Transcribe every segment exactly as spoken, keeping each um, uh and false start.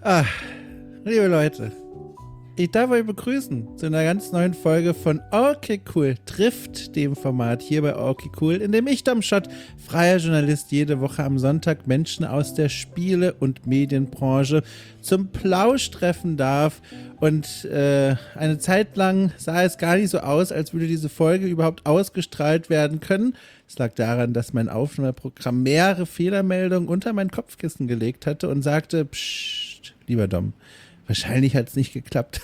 Ah, liebe Leute, ich darf euch begrüßen zu einer ganz neuen Folge von Okay Cool trifft, dem Format hier bei Okay Cool, in dem ich, Domschott, freier Journalist, jede Woche am Sonntag Menschen aus der Spiele- und Medienbranche zum Plausch treffen darf. Und äh, eine Zeit lang sah es gar nicht so aus, als würde diese Folge überhaupt ausgestrahlt werden können. Es lag daran, dass mein Aufnahmeprogramm mehrere Fehlermeldungen unter mein Kopfkissen gelegt hatte und sagte, psst, lieber Dom, wahrscheinlich hat es nicht geklappt.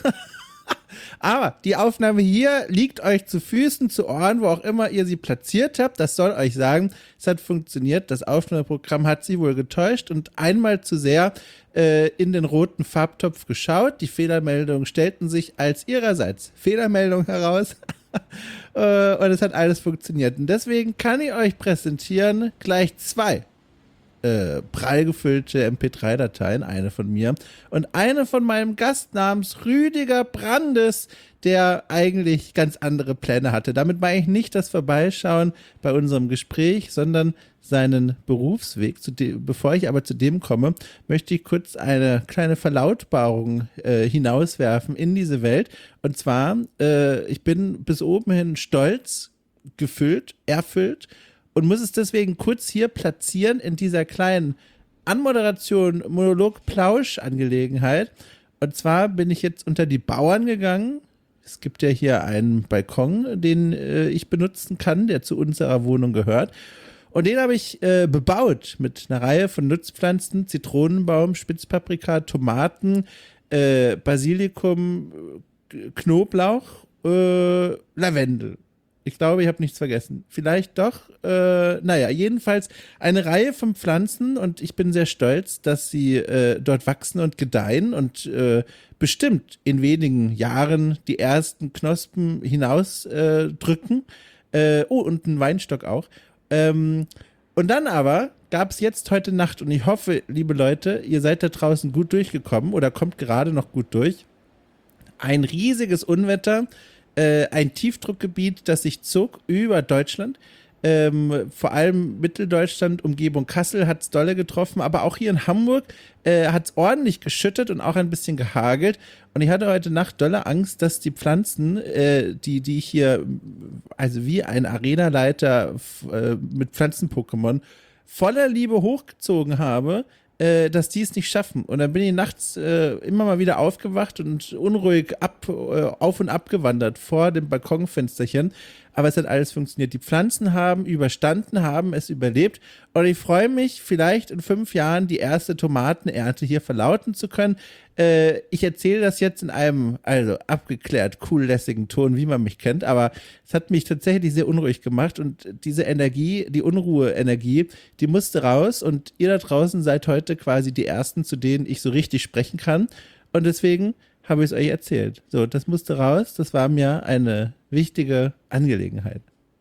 Aber die Aufnahme hier liegt euch zu Füßen, zu Ohren, wo auch immer ihr sie platziert habt. Das soll euch sagen, es hat funktioniert. Das Aufnahmeprogramm hat sie wohl getäuscht und einmal zu sehr äh, in den roten Farbtopf geschaut. Die Fehlermeldungen stellten sich als ihrerseits Fehlermeldung heraus. äh, und es hat alles funktioniert. Und deswegen kann ich euch präsentieren gleich zwei Äh, prall gefüllte M P drei Dateien, eine von mir und eine von meinem Gast namens Rüdiger Brandes, der eigentlich ganz andere Pläne hatte. Damit meine ich nicht das Vorbeischauen bei unserem Gespräch, sondern seinen Berufsweg. Zu dem, bevor ich aber zu dem komme, möchte ich kurz eine kleine Verlautbarung äh, hinauswerfen in diese Welt. Und zwar, äh, ich bin bis oben hin stolz, gefüllt, erfüllt, und muss es deswegen kurz hier platzieren in dieser kleinen Anmoderation, Monolog-Plausch-Angelegenheit. Und zwar bin ich jetzt unter die Bauern gegangen. Es gibt ja hier einen Balkon, den äh, ich benutzen kann, der zu unserer Wohnung gehört. Und den habe ich äh, bebaut mit einer Reihe von Nutzpflanzen, Zitronenbaum, Spitzpaprika, Tomaten, äh, Basilikum, Knoblauch, äh, Lavendel. Ich glaube, ich habe nichts vergessen. Vielleicht doch. Äh, naja, jedenfalls eine Reihe von Pflanzen und ich bin sehr stolz, dass sie äh, dort wachsen und gedeihen und äh, bestimmt in wenigen Jahren die ersten Knospen hinausdrücken. Äh, äh, oh, und einen Weinstock auch. Ähm, und dann aber gab es jetzt heute Nacht, und ich hoffe, liebe Leute, ihr seid da draußen gut durchgekommen oder kommt gerade noch gut durch, ein riesiges Unwetter. Äh, ein Tiefdruckgebiet, das sich zog über Deutschland, ähm, vor allem Mitteldeutschland, Umgebung Kassel hat es dolle getroffen, aber auch hier in Hamburg äh, hat es ordentlich geschüttet und auch ein bisschen gehagelt. Und ich hatte heute Nacht dolle Angst, dass die Pflanzen, äh, die, die ich hier, also wie ein Arenaleiter äh, mit Pflanzen-Pokémon, voller Liebe hochgezogen habe, Äh, dass die es nicht schaffen. Und dann bin ich nachts äh, immer mal wieder aufgewacht und unruhig ab, äh, auf und ab gewandert vor dem Balkonfensterchen. Aber es hat alles funktioniert. Die Pflanzen haben überstanden, haben es überlebt. Und ich freue mich, vielleicht in fünf Jahren die erste Tomatenernte hier verlauten zu können. Äh, ich erzähle das jetzt in einem, also abgeklärt, cool-lässigen Ton, wie man mich kennt. Aber es hat mich tatsächlich sehr unruhig gemacht. Und diese Energie, die Unruhe-Energie, die musste raus. Und ihr da draußen seid heute quasi die Ersten, zu denen ich so richtig sprechen kann. Und deswegen habe ich es euch erzählt. So, das musste raus. Das war mir eine wichtige Angelegenheit.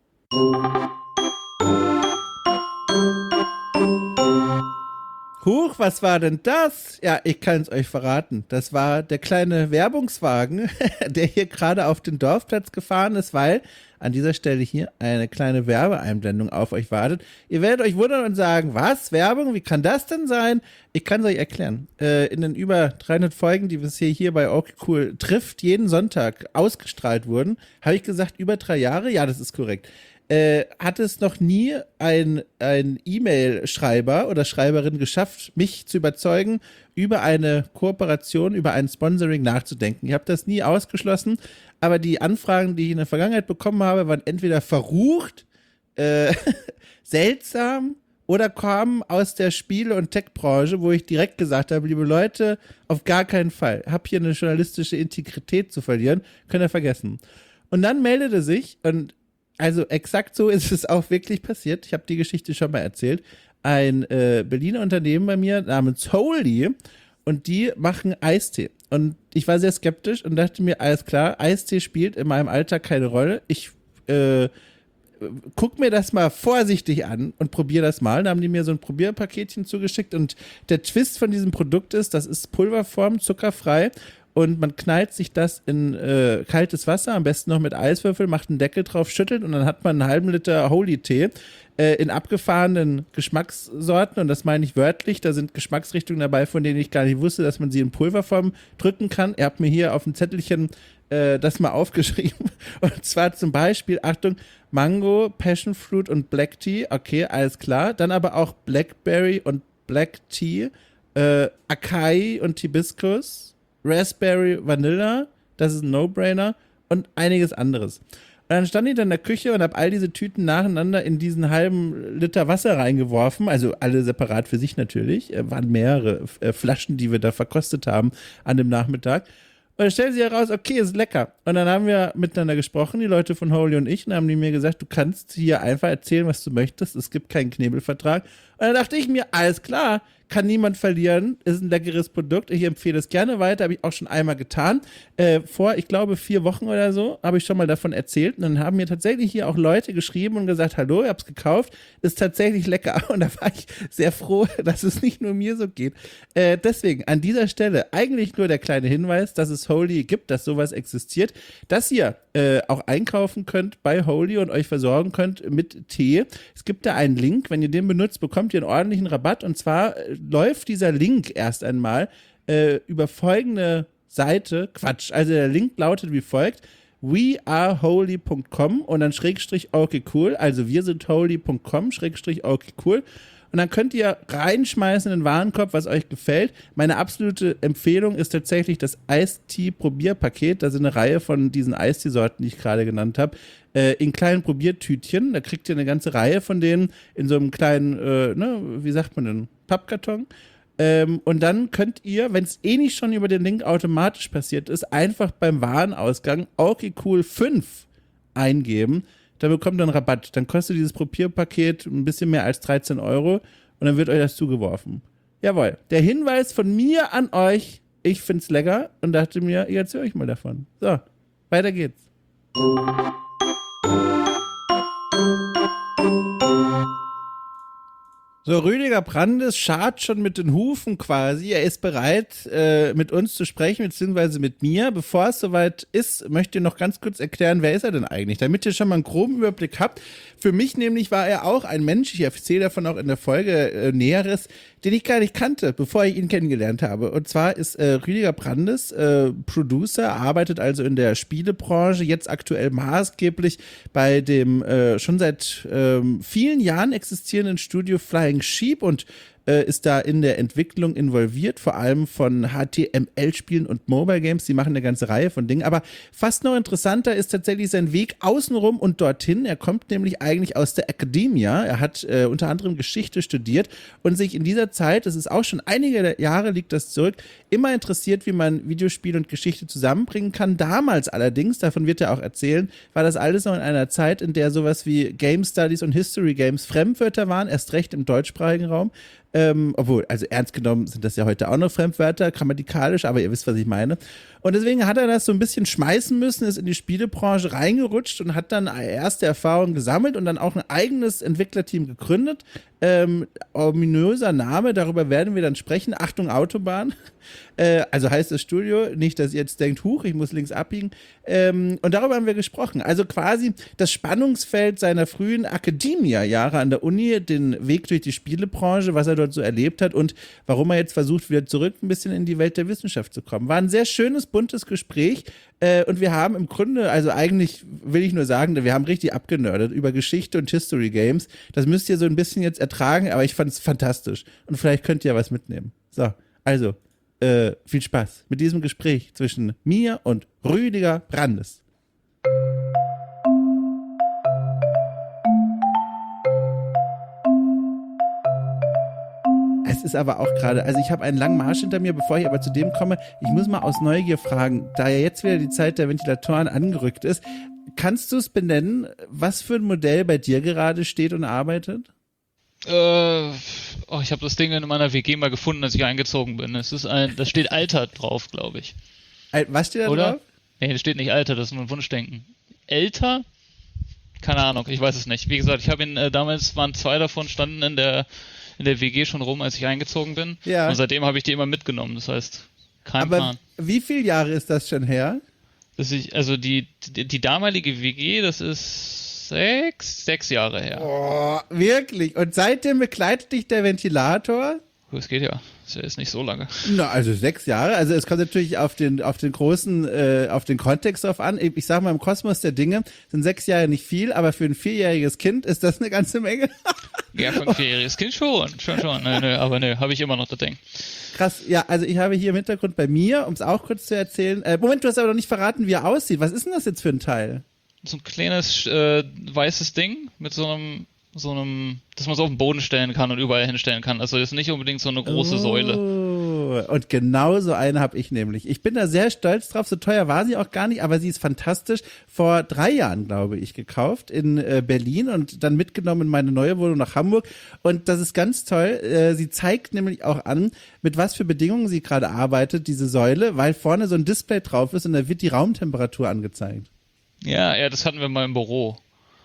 Huch, was war denn das? Ja, ich kann es euch verraten. Das war der kleine Werbungswagen, der hier gerade auf den Dorfplatz gefahren ist, weil an dieser Stelle hier eine kleine Werbeeinblendung auf euch wartet. Ihr werdet euch wundern und sagen, was? Werbung? Wie kann das denn sein? Ich kann es euch erklären. Äh, in den über dreihundert Folgen, die bisher hier bei Okay Cool trifft, jeden Sonntag ausgestrahlt wurden, habe ich gesagt, über drei Jahre? Ja, das ist korrekt. Äh, hat es noch nie ein, ein E-Mail-Schreiber oder Schreiberin geschafft, mich zu überzeugen, über eine Kooperation, über ein Sponsoring nachzudenken. Ich habe das nie ausgeschlossen, aber die Anfragen, die ich in der Vergangenheit bekommen habe, waren entweder verrucht, äh, seltsam oder kamen aus der Spiele- und Tech-Branche, wo ich direkt gesagt habe, liebe Leute, auf gar keinen Fall. Hab hier eine journalistische Integrität zu verlieren, könnt ihr vergessen. Und dann meldete sich, und also exakt so ist es auch wirklich passiert. Ich habe die Geschichte schon mal erzählt. Ein äh, Berliner Unternehmen bei mir namens Holy, und die machen Eistee. Und ich war sehr skeptisch und dachte mir, alles klar, Eistee spielt in meinem Alltag keine Rolle. Ich äh, guck mir das mal vorsichtig an und probiere das mal. Da haben die mir so ein Probierpaketchen zugeschickt und der Twist von diesem Produkt ist, das ist Pulverform, zuckerfrei. und man knallt sich das in äh, kaltes Wasser, am besten noch mit Eiswürfel, macht einen Deckel drauf, schüttelt und dann hat man einen halben Liter Holy-Tee äh, in abgefahrenen Geschmackssorten und das meine ich wörtlich, da sind Geschmacksrichtungen dabei, von denen ich gar nicht wusste, dass man sie in Pulverform drücken kann. Ihr habt mir hier auf dem Zettelchen äh, das mal aufgeschrieben und zwar zum Beispiel, Achtung, Mango, Passion Fruit und Black Tea, okay, alles klar, dann aber auch Blackberry und Black Tea, äh, Acai und Hibiscus, Raspberry, Vanilla, das ist ein No-Brainer und einiges anderes. Und dann stand ich dann in der Küche und habe all diese Tüten nacheinander in diesen halben Liter Wasser reingeworfen, also alle separat für sich natürlich, äh, waren mehrere äh, Flaschen, die wir da verkostet haben an dem Nachmittag. Und dann stellte sich heraus, okay, ist lecker. Und dann haben wir miteinander gesprochen, die Leute von Holy und ich, und haben die mir gesagt, du kannst hier einfach erzählen, was du möchtest, es gibt keinen Knebelvertrag. Und dann dachte ich mir, alles klar, kann niemand verlieren, ist ein leckeres Produkt, ich empfehle es gerne weiter, habe ich auch schon einmal getan. Äh, vor, ich glaube, vier Wochen oder so, habe ich schon mal davon erzählt und dann haben mir tatsächlich hier auch Leute geschrieben und gesagt, hallo, ich habe es gekauft, ist tatsächlich lecker und da war ich sehr froh, dass es nicht nur mir so geht. Äh, deswegen an dieser Stelle eigentlich nur der kleine Hinweis, dass es Holy gibt, dass sowas existiert, dass ihr äh, auch einkaufen könnt bei Holy und euch versorgen könnt mit Tee. Es gibt da einen Link, wenn ihr den benutzt, bekommt ihr einen ordentlichen Rabatt und zwar äh, läuft dieser Link erst einmal äh, über folgende Seite, Quatsch, also der Link lautet wie folgt, weareholy punkt com und dann Schrägstrich okay cool, also wir sind holy punkt com, Schrägstrich okay cool und dann könnt ihr reinschmeißen in den Warenkorb, was euch gefällt. Meine absolute Empfehlung ist tatsächlich das Eistee-Probierpaket, da sind eine Reihe von diesen Eistee-Sorten, die ich gerade genannt habe, äh, in kleinen Probiertütchen, da kriegt ihr eine ganze Reihe von denen in so einem kleinen, äh, ne, wie sagt man denn, Pappkarton. Ähm, und dann könnt ihr, wenn es eh nicht schon über den Link automatisch passiert ist, einfach beim Warenausgang okay cool fünf eingeben. Da bekommt ihr einen Rabatt. Dann kostet dieses Probierpaket ein bisschen mehr als dreizehn Euro und dann wird euch das zugeworfen. Jawohl. Der Hinweis von mir an euch, ich find's lecker und dachte mir, ich erzähle euch mal davon. So, weiter geht's. So, Rüdiger Brandes scharrt schon mit den Hufen quasi. Er ist bereit, äh, mit uns zu sprechen, beziehungsweise mit mir. Bevor es soweit ist, möchte ich noch ganz kurz erklären, wer ist er denn eigentlich? Damit ihr schon mal einen groben Überblick habt. Für mich nämlich war er auch ein Mensch, ich erzähle davon auch in der Folge äh, Näheres, den ich gar nicht kannte, bevor ich ihn kennengelernt habe. Und zwar ist äh, Rüdiger Brandes äh, Producer, arbeitet also in der Spielebranche, jetzt aktuell maßgeblich bei dem äh, schon seit ähm, vielen Jahren existierenden Studio Flying Sheep und äh, ist da in der Entwicklung involviert, vor allem von H T M L-Spielen und Mobile Games. Die machen eine ganze Reihe von Dingen. Aber fast noch interessanter ist tatsächlich sein Weg außenrum und dorthin. Er kommt nämlich eigentlich aus der Academia. Er hat äh, unter anderem Geschichte studiert und sich in dieser Zeit, das ist auch schon einige Jahre, liegt das zurück, immer interessiert, wie man Videospiel und Geschichte zusammenbringen kann. Damals allerdings, davon wird er auch erzählen, war das alles noch in einer Zeit, in der sowas wie Game Studies und History Games Fremdwörter waren, erst recht im deutschsprachigen Raum. Ähm, obwohl, also ernst genommen sind das ja heute auch noch Fremdwörter, grammatikalisch, aber ihr wisst, was ich meine. Und deswegen hat er das so ein bisschen schmeißen müssen, ist in die Spielebranche reingerutscht und hat dann erste Erfahrungen gesammelt und dann auch ein eigenes Entwicklerteam gegründet. Ähm, ominöser Name, darüber werden wir dann sprechen. Achtung, Autobahn. Äh, also heißt das Studio, nicht, dass ihr jetzt denkt, huch, ich muss links abbiegen. Ähm, und darüber haben wir gesprochen. Also quasi das Spannungsfeld seiner frühen Academia-Jahre an der Uni, den Weg durch die Spielebranche, was er dort so erlebt hat und warum er jetzt versucht, wieder zurück ein bisschen in die Welt der Wissenschaft zu kommen. War ein sehr schönes, buntes Gespräch. Äh, und wir haben im Grunde, also eigentlich will ich nur sagen, wir haben richtig abgenördet über Geschichte und History Games. Das müsst ihr so ein bisschen jetzt ertragen, aber ich fand es fantastisch. Und vielleicht könnt ihr ja was mitnehmen. So, also, äh, viel Spaß mit diesem Gespräch zwischen mir und Rüdiger Brandes. Es ist aber auch gerade, also ich habe einen langen Marsch hinter mir, bevor ich aber zu dem komme, ich muss mal aus Neugier fragen, da ja jetzt wieder die Zeit der Ventilatoren angerückt ist, kannst du es benennen, was für ein Modell bei dir gerade steht und arbeitet? Äh, oh, ich habe das Ding in meiner W G mal gefunden, als ich eingezogen bin. Es ist ein, da steht Alter drauf, glaube ich. Was steht da Oder? drauf? Nee, da steht nicht Alter, das ist nur ein Wunschdenken. Älter? Keine Ahnung, ich weiß es nicht. Wie gesagt, ich habe ihn, äh, damals waren zwei davon, standen in der in der W G schon rum, als ich eingezogen bin. Ja. Und seitdem habe ich die immer mitgenommen. Das heißt, Kein Aber Plan. wie viele Jahre ist das schon her? Das ich, also die, die, die damalige W G, das ist sechs, sechs Jahre her. Oh, wirklich? Und seitdem begleitet dich der Ventilator? Das geht ja. Das ist nicht so lange. Na, also sechs Jahre. Also es kommt natürlich auf den, auf den großen, äh, auf den Kontext drauf an. Ich sag mal, im Kosmos der Dinge sind sechs Jahre nicht viel, aber für ein vierjähriges Kind ist das eine ganze Menge. Ja, für ein vierjähriges Kind schon. Schon, schon. Nö, nö, aber nö, habe ich immer noch das Ding. Krass, ja, also ich habe hier im Hintergrund bei mir, um es auch kurz zu erzählen, äh, Moment, du hast aber noch nicht verraten, wie er aussieht. Was ist denn das jetzt für ein Teil? So ein kleines äh, weißes Ding mit so einem so einem, dass man es auf den Boden stellen kann und überall hinstellen kann. Also das ist nicht unbedingt so eine große oh, Säule. Und genau so eine habe ich nämlich. Ich bin da sehr stolz drauf. So teuer war sie auch gar nicht, aber sie ist fantastisch. Vor drei Jahren, glaube ich, gekauft in äh, Berlin und dann mitgenommen in meine neue Wohnung nach Hamburg. Und das ist ganz toll. Äh, sie zeigt nämlich auch an, mit was für Bedingungen sie gerade arbeitet, diese Säule, weil vorne so ein Display drauf ist und da wird die Raumtemperatur angezeigt. Ja, ja, das hatten wir mal im Büro.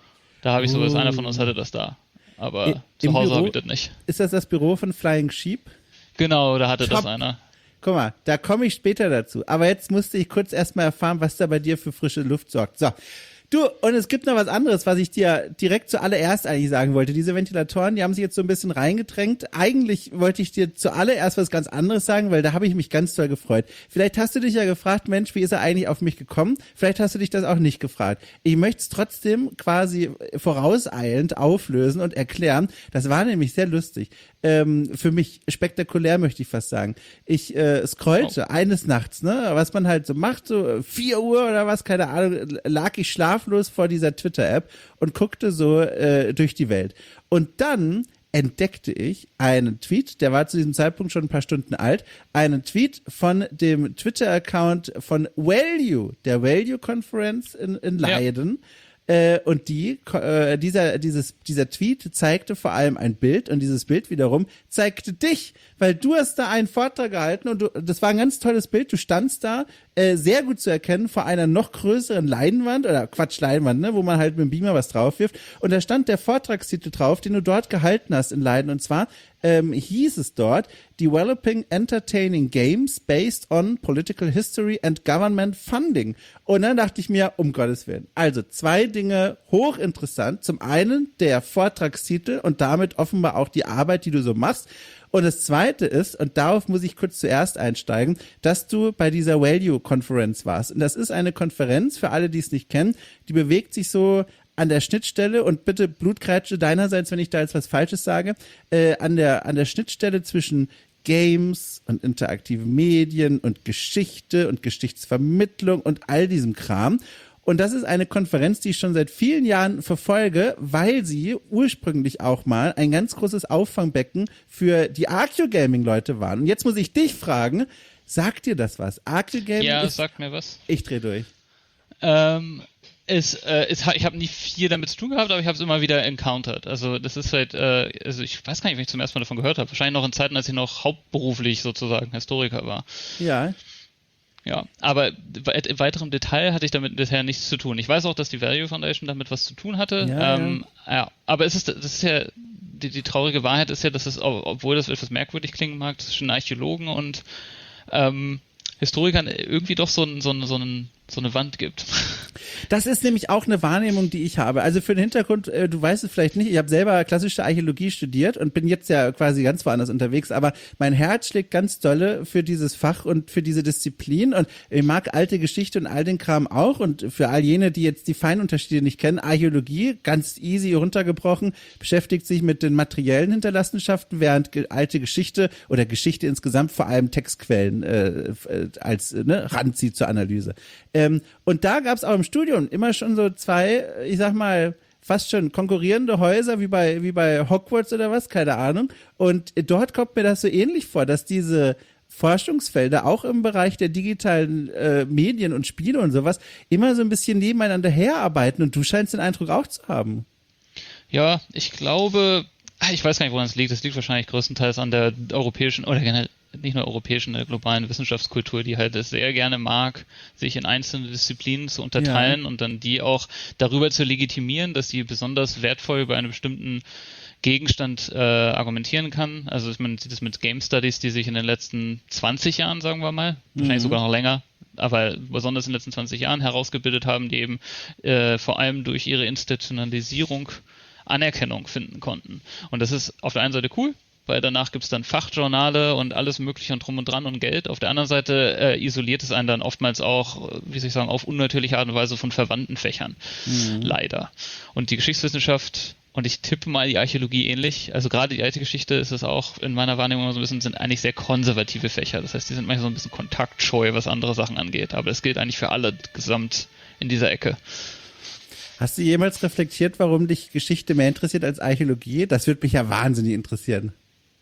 Da habe ich sowas, Oh. einer von uns hatte das da. Aber I- zu im Hause Büro? habe ich das nicht. Ist das das Büro von Flying Sheep? Genau, da hatte das Top. einer. Guck mal, da komme ich später dazu. Aber jetzt musste ich kurz erstmal erfahren, was da bei dir für frische Luft sorgt. So. Du, und es gibt noch was anderes, was ich dir direkt zuallererst eigentlich sagen wollte. Diese Ventilatoren, die haben sich jetzt so ein bisschen reingedrängt. Eigentlich wollte ich dir zuallererst was ganz anderes sagen, weil da habe ich mich ganz toll gefreut. Vielleicht hast du dich ja gefragt, Mensch, wie ist er eigentlich auf mich gekommen? Vielleicht hast du dich das auch nicht gefragt. Ich möchte es trotzdem quasi vorauseilend auflösen und erklären. Das war nämlich sehr lustig. Ähm, für mich spektakulär, möchte ich fast sagen. Ich äh, scrollte oh. eines Nachts, ne, was man halt so macht, so vier Uhr oder was, keine Ahnung, lag ich schlaflos vor dieser Twitter-App und guckte so äh, durch die Welt. Und dann entdeckte ich einen Tweet, der war zu diesem Zeitpunkt schon ein paar Stunden alt, einen Tweet von dem Twitter-Account von Value, der Value-Conference in, in Leiden. Ja. Äh, und die, äh, dieser, dieses, dieser Tweet zeigte vor allem ein Bild und dieses Bild wiederum zeigte dich, weil du hast da einen Vortrag gehalten und du, das war ein ganz tolles Bild. Du standst da, äh, sehr gut zu erkennen, vor einer noch größeren Leinwand oder Quatsch, Leinwand, ne, wo man halt mit dem Beamer was drauf wirft. Und da stand der Vortragstitel drauf, den du dort gehalten hast in Leiden. Und zwar ähm, hieß es dort, Developing Entertaining Games Based on Political History and Government Funding. Und dann dachte ich mir, um Gottes Willen. Also zwei Dinge hochinteressant. Zum einen der Vortragstitel und damit offenbar auch die Arbeit, die du so machst. Und das Zweite ist, und darauf muss ich kurz zuerst einsteigen, dass du bei dieser Value-Konferenz warst. Und das ist eine Konferenz, für alle, die es nicht kennen, die bewegt sich so an der Schnittstelle, und bitte Blutkreitsche deinerseits, wenn ich da jetzt was Falsches sage, äh, an der, an der Schnittstelle zwischen Games und interaktive Medien und Geschichte und Geschichtsvermittlung und all diesem Kram. Und das ist eine Konferenz, die ich schon seit vielen Jahren verfolge, weil sie ursprünglich auch mal ein ganz großes Auffangbecken für die Arceo-Gaming-Leute waren. Und jetzt muss ich dich fragen, sagt dir das was? Arceo-Gaming Ja, ist, sagt mir was. Ich dreh durch. Ähm, es, äh, es, ich habe nie viel damit zu tun gehabt, aber ich habe es immer wieder encountered. Also das ist halt, äh, also ich weiß gar nicht, wenn ich zum ersten Mal davon gehört habe. Wahrscheinlich noch in Zeiten, als ich noch hauptberuflich sozusagen Historiker war. Ja. Ja, aber in weiterem Detail hatte ich damit bisher nichts zu tun. Ich weiß auch, dass die Value Foundation damit was zu tun hatte. Ja, ähm, ja. ja aber es ist, das ist ja, die, die traurige Wahrheit ist ja, dass es, obwohl das etwas merkwürdig klingen mag, zwischen Archäologen und ähm, Historikern irgendwie doch so, ein, so, ein, so, ein, so eine Wand gibt. Das ist nämlich auch eine Wahrnehmung, die ich habe. Also für den Hintergrund, äh, du weißt es vielleicht nicht, ich habe selber klassische Archäologie studiert und bin jetzt ja quasi ganz woanders unterwegs, aber mein Herz schlägt ganz dolle für dieses Fach und für diese Disziplin, und ich mag alte Geschichte und all den Kram auch, und für all jene, die jetzt die Feinunterschiede nicht kennen, Archäologie, ganz easy runtergebrochen, beschäftigt sich mit den materiellen Hinterlassenschaften, während ge- alte Geschichte oder Geschichte insgesamt vor allem Textquellen äh, als ne, ranzieht zur Analyse. Ähm, und da gab es auch im Studium immer schon so zwei, ich sag mal, fast schon konkurrierende Häuser wie bei, wie bei Hogwarts oder was, keine Ahnung. Und dort kommt mir das so ähnlich vor, dass diese Forschungsfelder auch im Bereich der digitalen äh, Medien und Spiele und sowas immer so ein bisschen nebeneinander herarbeiten, und du scheinst den Eindruck auch zu haben. Ja, ich glaube, ich weiß gar nicht, woran es liegt. Es liegt wahrscheinlich größtenteils an der europäischen oder generell nicht nur europäischen, der globalen Wissenschaftskultur, die halt es sehr gerne mag, sich in einzelne Disziplinen zu unterteilen, ja, und dann die auch darüber zu legitimieren, dass sie besonders wertvoll bei einer bestimmten Gegenstand äh, argumentieren kann. Also man sieht es mit Game Studies, die sich in den letzten zwanzig Jahren, sagen wir mal, wahrscheinlich Mhm. sogar noch länger, aber besonders in den letzten zwanzig Jahren herausgebildet haben, die eben äh, vor allem durch ihre Institutionalisierung Anerkennung finden konnten. Und das ist auf der einen Seite cool, weil danach gibt es dann Fachjournale und alles mögliche und drum und dran und Geld. Auf der anderen Seite äh, isoliert es einen dann oftmals auch, wie soll ich sagen, auf unnatürliche Art und Weise von verwandten Fächern. Mhm. Leider. Und die Geschichtswissenschaft, und ich tippe mal die Archäologie ähnlich, also gerade die alte Geschichte ist es auch in meiner Wahrnehmung so ein bisschen, sind eigentlich sehr konservative Fächer. Das heißt, die sind manchmal so ein bisschen kontaktscheu, was andere Sachen angeht. Aber das gilt eigentlich für alle gesamt in dieser Ecke. Hast du jemals reflektiert, warum dich Geschichte mehr interessiert als Archäologie? Das würde mich ja wahnsinnig interessieren.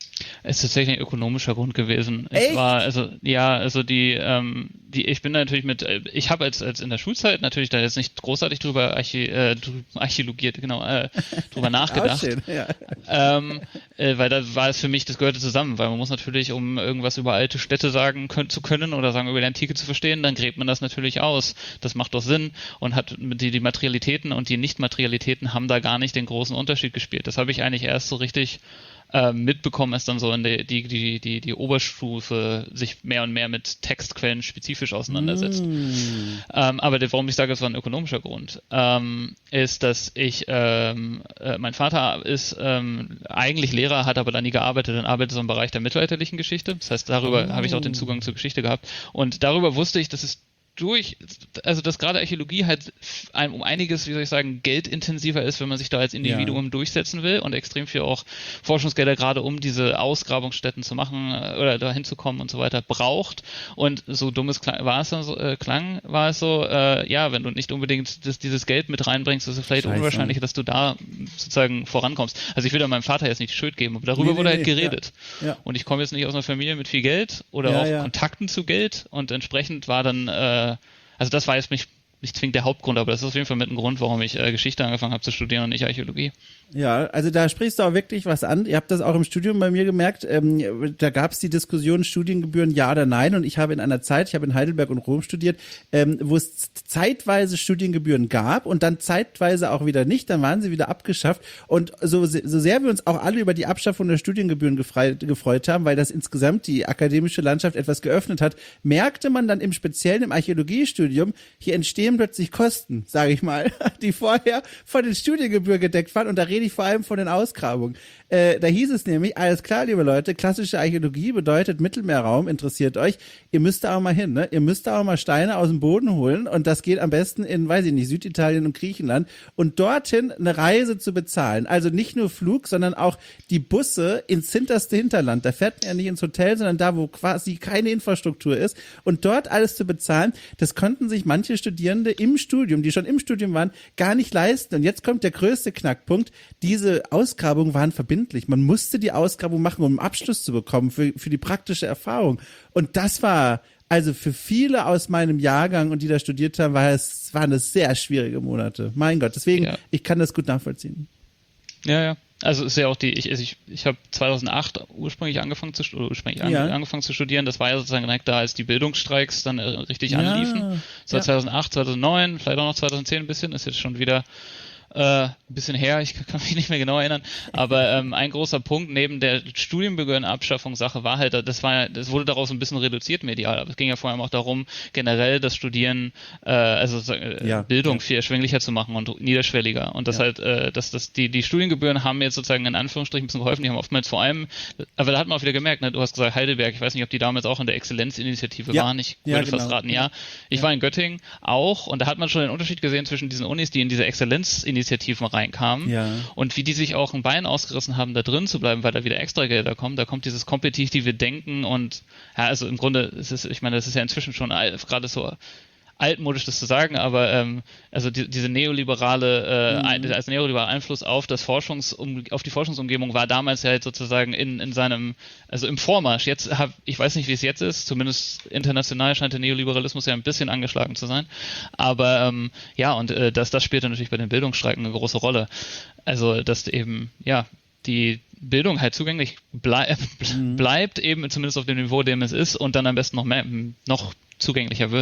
Es ist tatsächlich ein ökonomischer Grund gewesen. Echt? Es war, also, ja, also die, ähm, die, ich bin da natürlich mit, ich habe als, als in der Schulzeit natürlich da jetzt nicht großartig drüber archi, äh, archäologiert, genau, äh, drüber nachgedacht. Schön, ja. ähm, äh, weil da war es für mich, das gehörte zusammen, weil man muss natürlich, um irgendwas über alte Städte sagen können, zu können oder sagen über die Antike zu verstehen, dann gräbt man das natürlich aus. Das macht doch Sinn und hat die, die Materialitäten und die Nicht-Materialitäten haben da gar nicht den großen Unterschied gespielt. Das habe ich eigentlich erst so richtig äh, mitbekommen, als dann so in der, die, die, die, die Oberstufe sich mehr und mehr mit Textquellen spezifisch auseinandersetzt. Mm. Ähm, aber der, warum ich sage, es war ein ökonomischer Grund, ähm, ist, dass ich, ähm, äh, mein Vater ist ähm, eigentlich Lehrer, hat aber dann nie gearbeitet und arbeitet so im Bereich der mittelalterlichen Geschichte. Das heißt, darüber oh. habe ich auch den Zugang zur Geschichte gehabt. Und darüber wusste ich, dass es durch, also dass gerade Archäologie halt ein, um einiges, wie soll ich sagen, geldintensiver ist, wenn man sich da als Individuum ja. durchsetzen will und extrem viel auch Forschungsgelder gerade um diese Ausgrabungsstätten zu machen oder da hinzukommen und so weiter braucht. Und so dumm es klang, war es dann so, äh, klang, war es so, äh, ja, wenn du nicht unbedingt das, dieses Geld mit reinbringst, ist es vielleicht Scheiße. unwahrscheinlicher, dass du da sozusagen vorankommst. Also ich will da meinem Vater jetzt nicht die Schuld geben, aber darüber nee, wurde nee, halt geredet. Ja. Ja. Und ich komme jetzt nicht aus einer Familie mit viel Geld oder ja, auch ja. Kontakten zu Geld und entsprechend war dann äh, also das war jetzt nicht, nicht zwingend der Hauptgrund, aber das ist auf jeden Fall mit ein Grund, warum ich äh, Geschichte angefangen habe zu studieren und nicht Archäologie. Ja, also da sprichst du auch wirklich was an. Ihr habt das auch im Studium bei mir gemerkt. Ähm, da gab es die Diskussion Studiengebühren ja oder nein. Und ich habe in einer Zeit, ich habe in Heidelberg und Rom studiert, ähm, wo es zeitweise Studiengebühren gab und dann zeitweise auch wieder nicht. Dann waren sie wieder abgeschafft. Und so, so sehr wir uns auch alle über die Abschaffung der Studiengebühren gefrei, gefreut haben, weil das insgesamt die akademische Landschaft etwas geöffnet hat, merkte man dann im Speziellen im Archäologiestudium, hier entstehen plötzlich Kosten, sage ich mal, die vorher von den Studiengebühren gedeckt waren. Und da rede ich vor allem von den Ausgrabungen. Äh, da hieß es nämlich, alles klar, liebe Leute, klassische Archäologie bedeutet Mittelmeerraum, interessiert euch, ihr müsst da auch mal hin, ne? Ihr müsst da auch mal Steine aus dem Boden holen und das geht am besten in, weiß ich nicht, Süditalien und Griechenland und dorthin eine Reise zu bezahlen. Also nicht nur Flug, sondern auch die Busse ins hinterste Hinterland. Da fährt man ja nicht ins Hotel, sondern da, wo quasi keine Infrastruktur ist und dort alles zu bezahlen, das konnten sich manche Studierende im Studium, die schon im Studium waren, gar nicht leisten. Und jetzt kommt der größte Knackpunkt. Diese Ausgrabungen waren verbindlich. Man musste die Ausgrabung machen, um einen Abschluss zu bekommen für, für die praktische Erfahrung. Und das war, also für viele aus meinem Jahrgang und die da studiert haben, war es, waren es sehr schwierige Monate. Mein Gott, deswegen, ja. ich kann das gut nachvollziehen. Ja, ja. Also ist ja auch die, ich, also ich, ich habe zweitausendacht ursprünglich angefangen zu ursprünglich ja. an, angefangen zu studieren. Das war ja sozusagen direkt da, als die Bildungsstreiks dann äh, richtig ja. anliefen. So ja. zweitausendacht, zweitausendneun, vielleicht auch noch zweitausendzehn ein bisschen, ist jetzt schon wieder Äh, ein bisschen her, ich kann mich nicht mehr genau erinnern, aber ähm, ein großer Punkt neben der Studiengebührenabschaffungssache war halt, das war, das wurde daraus ein bisschen reduziert medial, aber es ging ja vor allem auch darum, generell das Studieren, äh, also äh, ja, Bildung ja. viel erschwinglicher zu machen und niederschwelliger und das ja. halt, äh, dass das die die Studiengebühren haben jetzt sozusagen in Anführungsstrichen ein bisschen geholfen, die haben oftmals vor allem, aber da hat man auch wieder gemerkt, ne, du hast gesagt Heidelberg, ich weiß nicht, ob die damals auch in der Exzellenzinitiative ja. waren, ich würde ja, genau. fast raten, ja. Ich ja. war in Göttingen auch und da hat man schon den Unterschied gesehen zwischen diesen Unis, die in diese Exzellenzinitiative Initiativen reinkamen ja. und wie die sich auch ein Bein ausgerissen haben, da drin zu bleiben, weil da wieder extra Gelder kommen. Da kommt dieses kompetitive Denken und ja, also im Grunde ist es, ich meine, das ist ja inzwischen schon gerade so altmodisch, das zu sagen, aber ähm, also die, diese neoliberale, äh, mhm. als neoliberaler Einfluss auf das Forschungs auf die Forschungsumgebung war damals ja halt sozusagen in, in seinem, also im Vormarsch. Jetzt hab, ich weiß nicht, wie es jetzt ist, zumindest international scheint der Neoliberalismus ja ein bisschen angeschlagen zu sein. Aber ähm, ja, und äh, das, das spielte natürlich bei den Bildungsstreiken eine große Rolle. Also, dass eben, ja, die Bildung halt zugänglich bleib, mhm. bleibt, eben zumindest auf dem Niveau, dem es ist, und dann am besten noch mehr, noch zugänglicher wird.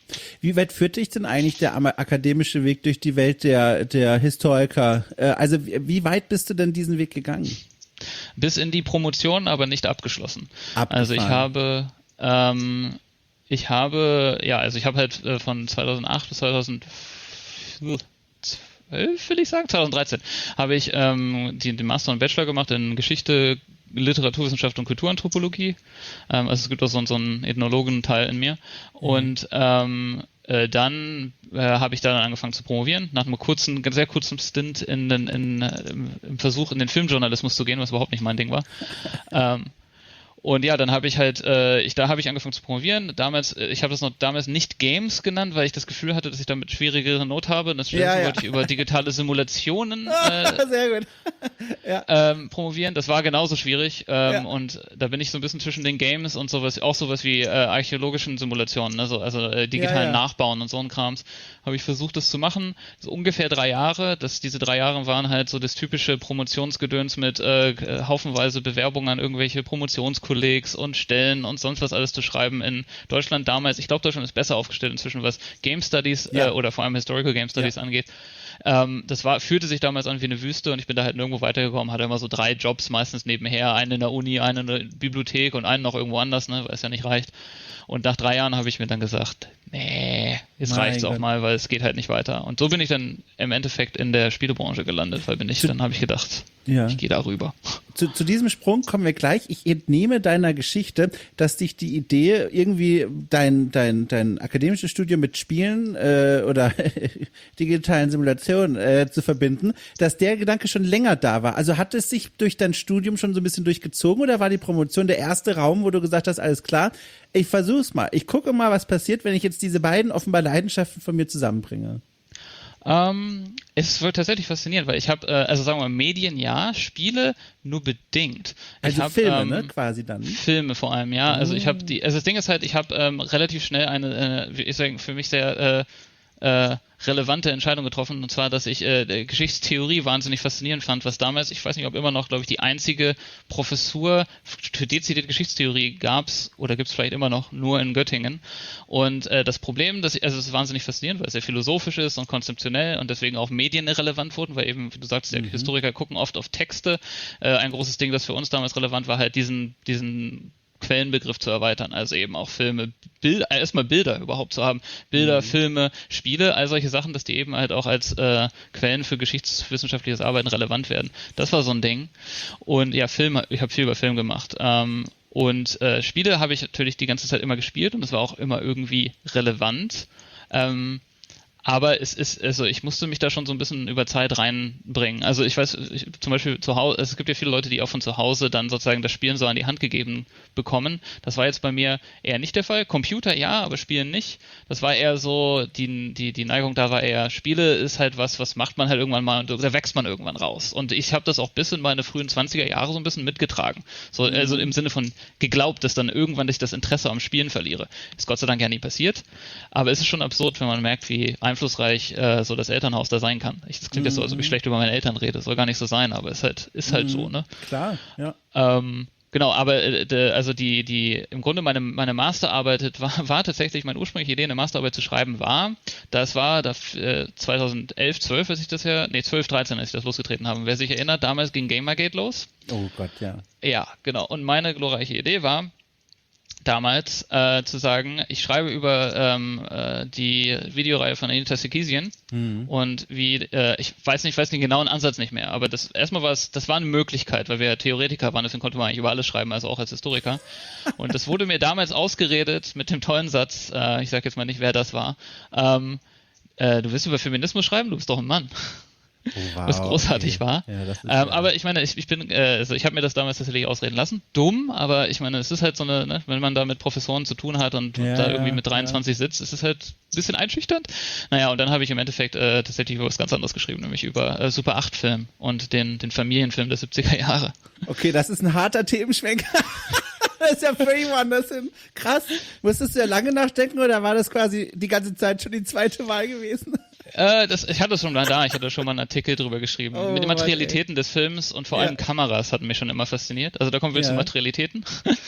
Wie weit führt dich denn eigentlich der akademische Weg durch die Welt der, der Historiker? Also wie weit bist du denn diesen Weg gegangen? Bis in die Promotion, aber nicht abgeschlossen. Abgefahren. Also ich habe, ähm, ich habe, ja, also ich habe halt äh, von zweitausendacht bis zweitausendzwölf, will ich sagen, zweitausenddreizehn, habe ich ähm, die, den Master und Bachelor gemacht in Geschichte, Literaturwissenschaft und Kulturanthropologie. Ähm, also es gibt auch so, so einen Ethnologen-Teil in mir. Und ähm, äh, dann äh, habe ich da dann angefangen zu promovieren, nach einem kurzen, sehr kurzen Stint in den, in, in, im Versuch, in den Filmjournalismus zu gehen, was überhaupt nicht mein Ding war. ähm, Und ja, dann habe ich halt, äh, ich, da habe ich angefangen zu promovieren. Damals, äh, ich habe das noch damals nicht Games genannt, weil ich das Gefühl hatte, dass ich damit schwierigere Not habe. Und das ja, ja. wollte ich über digitale Simulationen äh, Sehr gut. ja. ähm, promovieren. Das war genauso schwierig. Ähm, ja. Und da bin ich so ein bisschen zwischen den Games und sowas, auch sowas wie äh, archäologischen Simulationen, also, also äh, digitalen ja, ja. Nachbauen und so ein Krams. Habe ich versucht, das zu machen. So ungefähr drei Jahre. Das, diese drei Jahre waren halt so das typische Promotionsgedöns mit äh, haufenweise Bewerbungen an irgendwelche Promotionskollegs und Stellen und sonst was alles zu schreiben in Deutschland damals. Ich glaube, Deutschland ist besser aufgestellt inzwischen, was Game Studies ja. äh, oder vor allem Historical Game Studies ja. angeht. Ähm, das war, fühlte sich damals an wie eine Wüste und ich bin da halt nirgendwo weitergekommen, hatte immer so drei Jobs meistens nebenher, einen in der Uni, einen in der Bibliothek und einen noch irgendwo anders, ne, weil es ja nicht reicht. Und nach drei Jahren habe ich mir dann gesagt, nee, jetzt reicht's auch mal, weil es geht halt nicht weiter. Und so bin ich dann im Endeffekt in der Spielebranche gelandet, weil bin ich, dann habe ich gedacht, ja. ich gehe da rüber. Zu, zu diesem Sprung kommen wir gleich. Ich entnehme deiner Geschichte, dass dich die Idee, irgendwie dein, dein, dein akademisches Studium mit Spielen äh, oder digitalen Simulationen äh, zu verbinden, dass der Gedanke schon länger da war. Also hat es sich durch dein Studium schon so ein bisschen durchgezogen oder war die Promotion der erste Raum, wo du gesagt hast, alles klar, ich versuch's mal. Ich gucke mal, was passiert, wenn ich jetzt diese beiden offenbar Leidenschaften von mir zusammenbringe. Ähm, es wird tatsächlich faszinierend, weil ich habe, äh, also sagen wir mal, Medien ja, Spiele nur bedingt. Also ich hab, Filme, ähm, ne, quasi dann. Filme vor allem, ja. Also ich habe die, also das Ding ist halt, ich habe ähm, relativ schnell eine, äh, ich sage, für mich sehr äh, äh, relevante Entscheidung getroffen, und zwar, dass ich äh, Geschichtstheorie wahnsinnig faszinierend fand, was damals, ich weiß nicht, ob immer noch, glaube ich, die einzige Professur für dezidierte Geschichtstheorie gab's oder gibt's vielleicht immer noch, nur in Göttingen. Und äh, das Problem, dass ich, also es ist wahnsinnig faszinierend, weil es sehr philosophisch ist und konzeptionell und deswegen auch medienerrelevant wurden, weil eben, wie du sagst, mhm. Historiker gucken oft auf Texte. Äh, ein großes Ding, das für uns damals relevant war, halt diesen, diesen Quellenbegriff zu erweitern, also eben auch Filme, Bilder, erstmal Bilder überhaupt zu haben, Bilder, mhm. Filme, Spiele, all solche Sachen, dass die eben halt auch als äh, Quellen für geschichtswissenschaftliches Arbeiten relevant werden. Das war so ein Ding. Und ja, Filme, ich habe viel über Film gemacht. Ähm, und äh, Spiele habe ich natürlich die ganze Zeit immer gespielt und es war auch immer irgendwie relevant. Ähm, Aber es ist, also ich musste mich da schon so ein bisschen über Zeit reinbringen. Also ich weiß, ich, zum Beispiel zu Hause, es gibt ja viele Leute, die auch von zu Hause dann sozusagen das Spielen so an die Hand gegeben bekommen. Das war jetzt bei mir eher nicht der Fall. Computer ja, aber Spielen nicht. Das war eher so, die, die, die Neigung da war eher, Spiele ist halt was, was macht man halt irgendwann mal und da wächst man irgendwann raus. Und ich habe das auch bis in meine frühen zwanziger Jahre so ein bisschen mitgetragen. So, mhm. Also im Sinne von geglaubt, dass dann irgendwann ich das Interesse am Spielen verliere. Ist Gott sei Dank ja nie passiert. Aber es ist schon absurd, wenn man merkt, wie einflussreich äh, so das Elternhaus da sein kann. Ich, das klingt mhm. jetzt so, als ob ich schlecht über meine Eltern rede. Das soll gar nicht so sein, aber es ist halt, ist halt mhm. so, ne? Klar, ja. Ähm, genau, aber äh, de, also die, die, im Grunde meine, meine Masterarbeit war, war tatsächlich, meine ursprüngliche Idee, eine Masterarbeit zu schreiben, war, das war das, äh, zweitausendelf, zwölf, als ich das ja, nee, zwölf, dreizehn, als ich das losgetreten habe. Wer sich erinnert, damals ging Gamergate los. Oh Gott, ja. Ja, genau. Und meine glorreiche Idee war, damals äh, zu sagen, ich schreibe über ähm, äh, die Videoreihe von Anita Sarkeesian mhm. und wie, äh, ich weiß nicht, ich weiß den genauen Ansatz nicht mehr, aber das erstmal war es, das war eine Möglichkeit, weil wir ja Theoretiker waren, deswegen konnte man eigentlich über alles schreiben, also auch als Historiker. Und das wurde mir damals ausgeredet mit dem tollen Satz, äh, ich sag jetzt mal nicht, wer das war, ähm, äh, du willst über Feminismus schreiben, du bist doch ein Mann. Oh, wow, was großartig okay. war. Ja, das ist, ähm, ja. Aber ich meine, ich, ich bin, äh, also ich habe mir das damals tatsächlich ausreden lassen. Dumm, aber ich meine, es ist halt so eine, ne, wenn man da mit Professoren zu tun hat und, ja, und da irgendwie mit dreiundzwanzig ja. sitzt, ist es halt ein bisschen einschüchternd. Naja, und dann habe ich im Endeffekt äh, tatsächlich über was ganz anderes geschrieben, nämlich über äh, Super acht Film und den, den Familienfilm der siebziger Jahre. Okay, das ist ein harter Themenschwenk. Das ist ja völlig woanders hin. Krass. Musstest du ja lange nachdenken oder war das quasi die ganze Zeit schon die zweite Wahl gewesen? Äh, das, ich hatte es schon mal da, ich hatte schon mal einen Artikel drüber geschrieben. Oh, Mit den Materialitäten Mann, des Films und vor ja. allem Kameras hatten mich schon immer fasziniert. Also da kommen wir Ja. zu Materialitäten.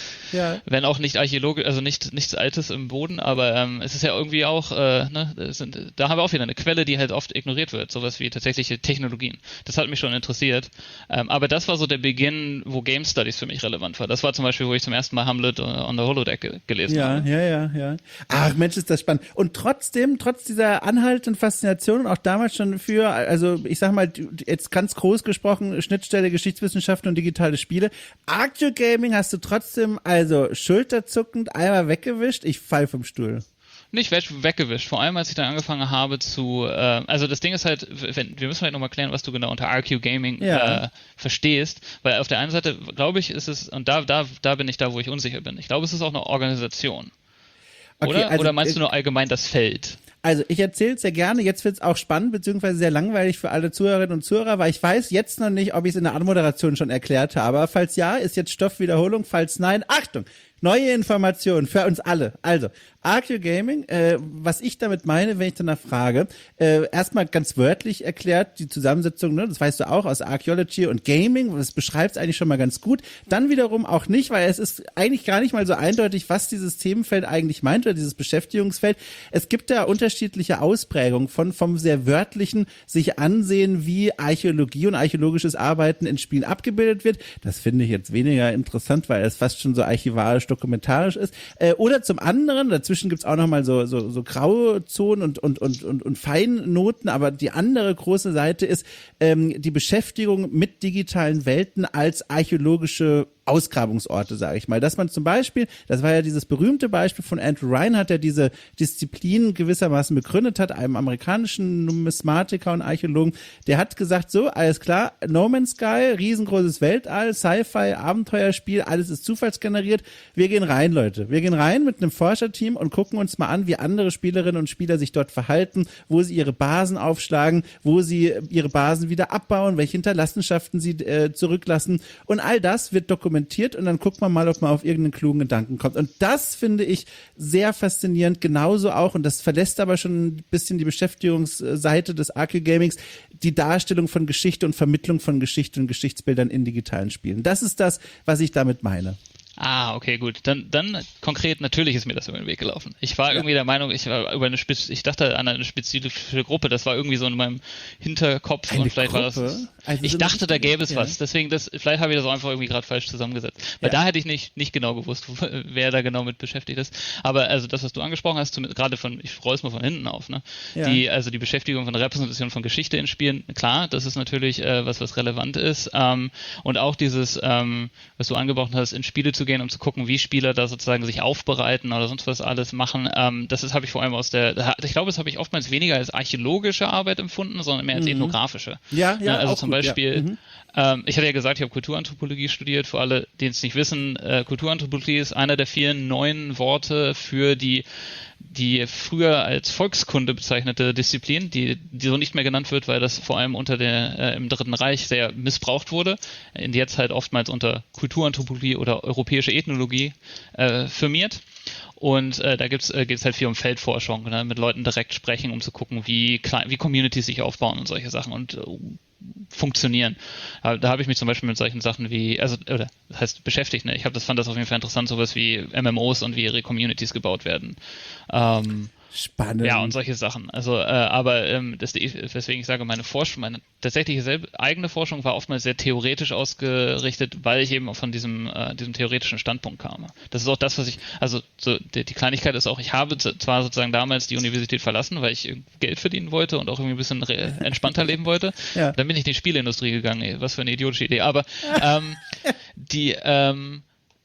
Ja. Wenn auch nicht archäologisch, also nicht, nichts Altes im Boden, aber ähm, es ist ja irgendwie auch, äh, ne, das sind, da haben wir auch wieder eine Quelle, die halt oft ignoriert wird, sowas wie tatsächliche Technologien. Das hat mich schon interessiert. Ähm, aber das war so der Beginn, wo Game Studies für mich relevant war. Das war zum Beispiel, wo ich zum ersten Mal Hamlet on the Holodeck ge- gelesen Ja, habe. ja, ja, ja. Ach Mensch, ist das spannend. Und trotzdem, trotz dieser anhaltenden Faszination und auch damals schon für, also ich sag mal, jetzt ganz groß gesprochen, Schnittstelle Geschichtswissenschaften und digitale Spiele. Arcade Gaming hast du trotzdem also schulterzuckend einmal weggewischt. Ich fall vom Stuhl. Nicht weg, weggewischt, vor allem als ich dann angefangen habe zu, äh, also das Ding ist halt, wenn, wir müssen halt nochmal klären, was du genau unter R Q Gaming Ja. äh, verstehst, weil auf der einen Seite, glaube ich, ist es, und da, da, da bin ich da, wo ich unsicher bin, ich glaube, es ist auch eine Organisation. Okay, Oder? also, Oder meinst du äh, nur allgemein das Feld? Also ich erzähle es sehr gerne, jetzt wird's auch spannend, beziehungsweise sehr langweilig für alle Zuhörerinnen und Zuhörer, weil ich weiß jetzt noch nicht, ob ich es in der Anmoderation schon erklärt habe. Aber falls ja, ist jetzt Stoffwiederholung, falls nein, Achtung! Neue Informationen für uns alle. Also, R Q Gaming, äh, was ich damit meine, wenn ich danach frage, äh, erstmal ganz wörtlich erklärt, die Zusammensetzung, ne, das weißt du auch, aus Archaeology und Gaming, das beschreibt es eigentlich schon mal ganz gut. Dann wiederum auch nicht, weil es ist eigentlich gar nicht mal so eindeutig, was dieses Themenfeld eigentlich meint oder dieses Beschäftigungsfeld. Es gibt da unterschiedliche Ausprägungen von vom sehr wörtlichen sich ansehen, wie Archäologie und archäologisches Arbeiten in Spielen abgebildet wird. Das finde ich jetzt weniger interessant, weil es fast schon so archivarisch dokumentarisch ist. Äh, oder zum anderen, dazwischen gibt's auch nochmal so, so, so Grauzonen und, und, und, und, und Feinnoten, aber die andere große Seite ist ähm, die Beschäftigung mit digitalen Welten als archäologische Ausgrabungsorte, sage ich mal. Dass man zum Beispiel, das war ja dieses berühmte Beispiel von Andrew Reinhardt, der diese Disziplin gewissermaßen begründet hat, einem amerikanischen Numismatiker und Archäologen, der hat gesagt, so, alles klar, No Man's Sky, riesengroßes Weltall, Sci-Fi, Abenteuerspiel, alles ist zufallsgeneriert. Wir gehen rein, Leute. Wir gehen rein mit einem Forscherteam und gucken uns mal an, wie andere Spielerinnen und Spieler sich dort verhalten, wo sie ihre Basen aufschlagen, wo sie ihre Basen wieder abbauen, welche Hinterlassenschaften sie äh, zurücklassen. Und all das wird dokumentiert und dann guckt man mal, ob man auf irgendeinen klugen Gedanken kommt. Und das finde ich sehr faszinierend, genauso auch, und das verlässt aber schon ein bisschen die Beschäftigungsseite des R Q Gamings, die Darstellung von Geschichte und Vermittlung von Geschichte und Geschichtsbildern in digitalen Spielen. Das ist das, was ich damit meine. Ah, okay, gut. Dann, dann konkret, natürlich ist mir das über den Weg gelaufen. Ich war ja. irgendwie der Meinung, ich war über eine Spez ich dachte an eine spezifische Gruppe, das war irgendwie so in meinem Hinterkopf eine und vielleicht Gruppe? war das. Also ich so dachte, da gäbe es ja. was. Deswegen, das, vielleicht habe ich das auch einfach irgendwie gerade falsch zusammengesetzt. Weil ja. da hätte ich nicht, nicht genau gewusst, wer da genau mit beschäftigt ist. Aber also das, was du angesprochen hast, gerade von, ich roll es mal von hinten auf, ne? Ja. Die, also die Beschäftigung von der Repräsentation von Geschichte in Spielen, klar, das ist natürlich äh, was, was relevant ist. Ähm, und auch dieses, ähm, was du angebrochen hast, in Spiele zu gehen, um zu gucken, wie Spieler da sozusagen sich aufbereiten oder sonst was alles machen. Ähm, das ist, habe ich vor allem aus der, ich glaube, das habe ich oftmals weniger als archäologische Arbeit empfunden, sondern mehr als mhm. ethnografische. Ja, ja. ja also auch zum gut, Beispiel, ja. Mhm. ähm, ich hatte ja gesagt, ich habe Kulturanthropologie studiert. Für alle, die es nicht wissen, äh, Kulturanthropologie ist einer der vielen neuen Worte für die die früher als Volkskunde bezeichnete Disziplin, die, die so nicht mehr genannt wird, weil das vor allem unter der, äh, im Dritten Reich sehr missbraucht wurde, und jetzt halt oftmals unter Kulturanthropologie oder europäische Ethnologie äh, firmiert. Und äh, da gibt's, äh, geht's halt viel um Feldforschung, ne? Mit Leuten direkt sprechen, um zu gucken, wie klein, wie Communities sich aufbauen und solche Sachen und äh, funktionieren. Da, da habe ich mich zum Beispiel mit solchen Sachen wie, also oder das heißt beschäftigt, ne? Ich habe das fand das auf jeden Fall interessant, sowas wie M M Os und wie ihre Communities gebaut werden. Ähm, Spannend. Ja, und solche Sachen. Also, äh, aber ähm, das, weswegen ich sage, meine Forschung, meine tatsächliche selb- eigene Forschung war oftmals sehr theoretisch ausgerichtet, weil ich eben von diesem, äh, diesem theoretischen Standpunkt kam. Das ist auch das, was ich, also so, die, die Kleinigkeit ist auch, ich habe z- zwar sozusagen damals die Universität verlassen, weil ich Geld verdienen wollte und auch irgendwie ein bisschen re- entspannter leben wollte. Ja. Dann bin ich in die Spieleindustrie gegangen. Was für eine idiotische Idee. Aber ähm, die, ähm,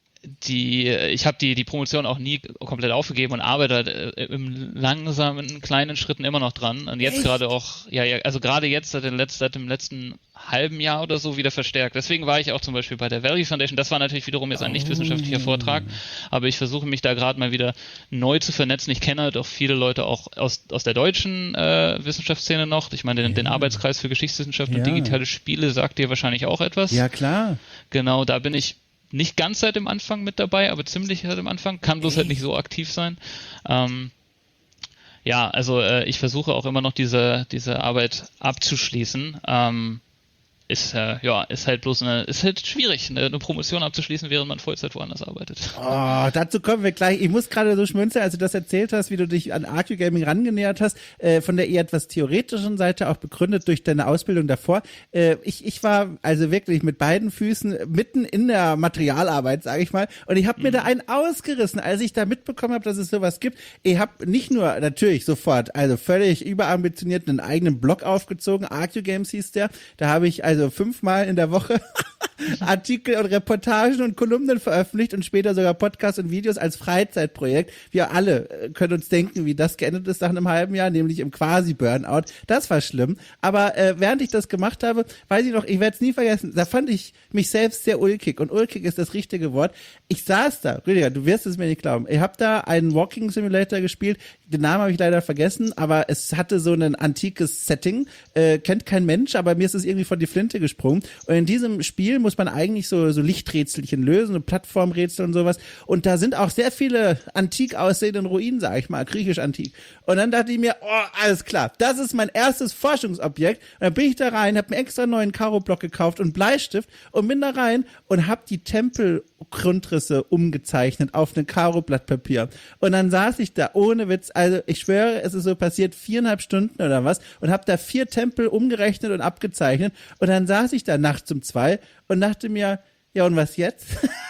Die, ich habe die, die Promotion auch nie komplett aufgegeben und arbeite äh, im langsamen, kleinen Schritten immer noch dran. Und jetzt gerade auch, ja, ja, also gerade jetzt seit, den Letz-, seit dem letzten halben Jahr oder so wieder verstärkt. Deswegen war ich auch zum Beispiel bei der Value Foundation. Das war natürlich wiederum jetzt ein nicht wissenschaftlicher Vortrag, aber ich versuche mich da gerade mal wieder neu zu vernetzen. Ich kenne doch viele Leute auch aus, aus der deutschen äh, Wissenschaftsszene noch. Ich meine, den, ja. den Arbeitskreis für Geschichtswissenschaft ja. und digitale Spiele sagt dir wahrscheinlich auch etwas. Ja, klar. Genau, da bin ich nicht ganz seit dem Anfang mit dabei, aber ziemlich seit dem Anfang. Kann bloß Echt? halt nicht so aktiv sein. Ähm, Ja, also äh, ich versuche auch immer noch diese, diese Arbeit abzuschließen. Ähm, ist, äh, ja, ist halt bloß eine, ist halt schwierig, eine, eine Promotion abzuschließen, während man Vollzeit woanders arbeitet. Oh, dazu kommen wir gleich. Ich muss gerade so schmunzeln, als du das erzählt hast, wie du dich an Arcu Gaming rangenähert hast, äh, von der eher etwas theoretischen Seite, auch begründet durch deine Ausbildung davor. Äh, ich, ich war also wirklich mit beiden Füßen mitten in der Materialarbeit, sage ich mal, und ich habe mhm. mir da einen ausgerissen, als ich da mitbekommen habe, dass es sowas gibt. Ich habe nicht nur natürlich sofort, also völlig überambitioniert einen eigenen Blog aufgezogen, Arcu Games hieß der, da habe ich also fünfmal in der Woche Artikel und Reportagen und Kolumnen veröffentlicht und später sogar Podcasts und Videos als Freizeitprojekt. Wir alle können uns denken, wie das geendet ist nach einem halben Jahr, nämlich im Quasi-Burnout. Das war schlimm. Aber äh, während ich das gemacht habe, weiß ich noch, ich werde es nie vergessen, da fand ich mich selbst sehr ulkig. Und ulkig ist das richtige Wort. Ich saß da, Rüdiger, du wirst es mir nicht glauben. Ich habe da einen Walking Simulator gespielt. Den Namen habe ich leider vergessen, aber es hatte so ein antikes Setting. Äh, kennt kein Mensch, aber mir ist es irgendwie von die Flinte gesprungen. Und in diesem Spiel muss man eigentlich so, so Lichträtselchen lösen, so Plattformrätsel und sowas. Und da sind auch sehr viele antik aussehende Ruinen, sag ich mal, griechisch antik. Und dann dachte ich mir, oh, alles klar, das ist mein erstes Forschungsobjekt. Und dann bin ich da rein, hab mir extra einen neuen Karo-Block gekauft und Bleistift und bin da rein und hab die Tempelgrundrisse umgezeichnet auf ein Karo-Blatt Papier. Und dann saß ich da, ohne Witz, also ich schwöre, es ist so passiert, viereinhalb Stunden oder was, und hab da vier Tempel umgerechnet und abgezeichnet. Und dann saß ich da nachts um zwei und dachte mir, ja, und was jetzt?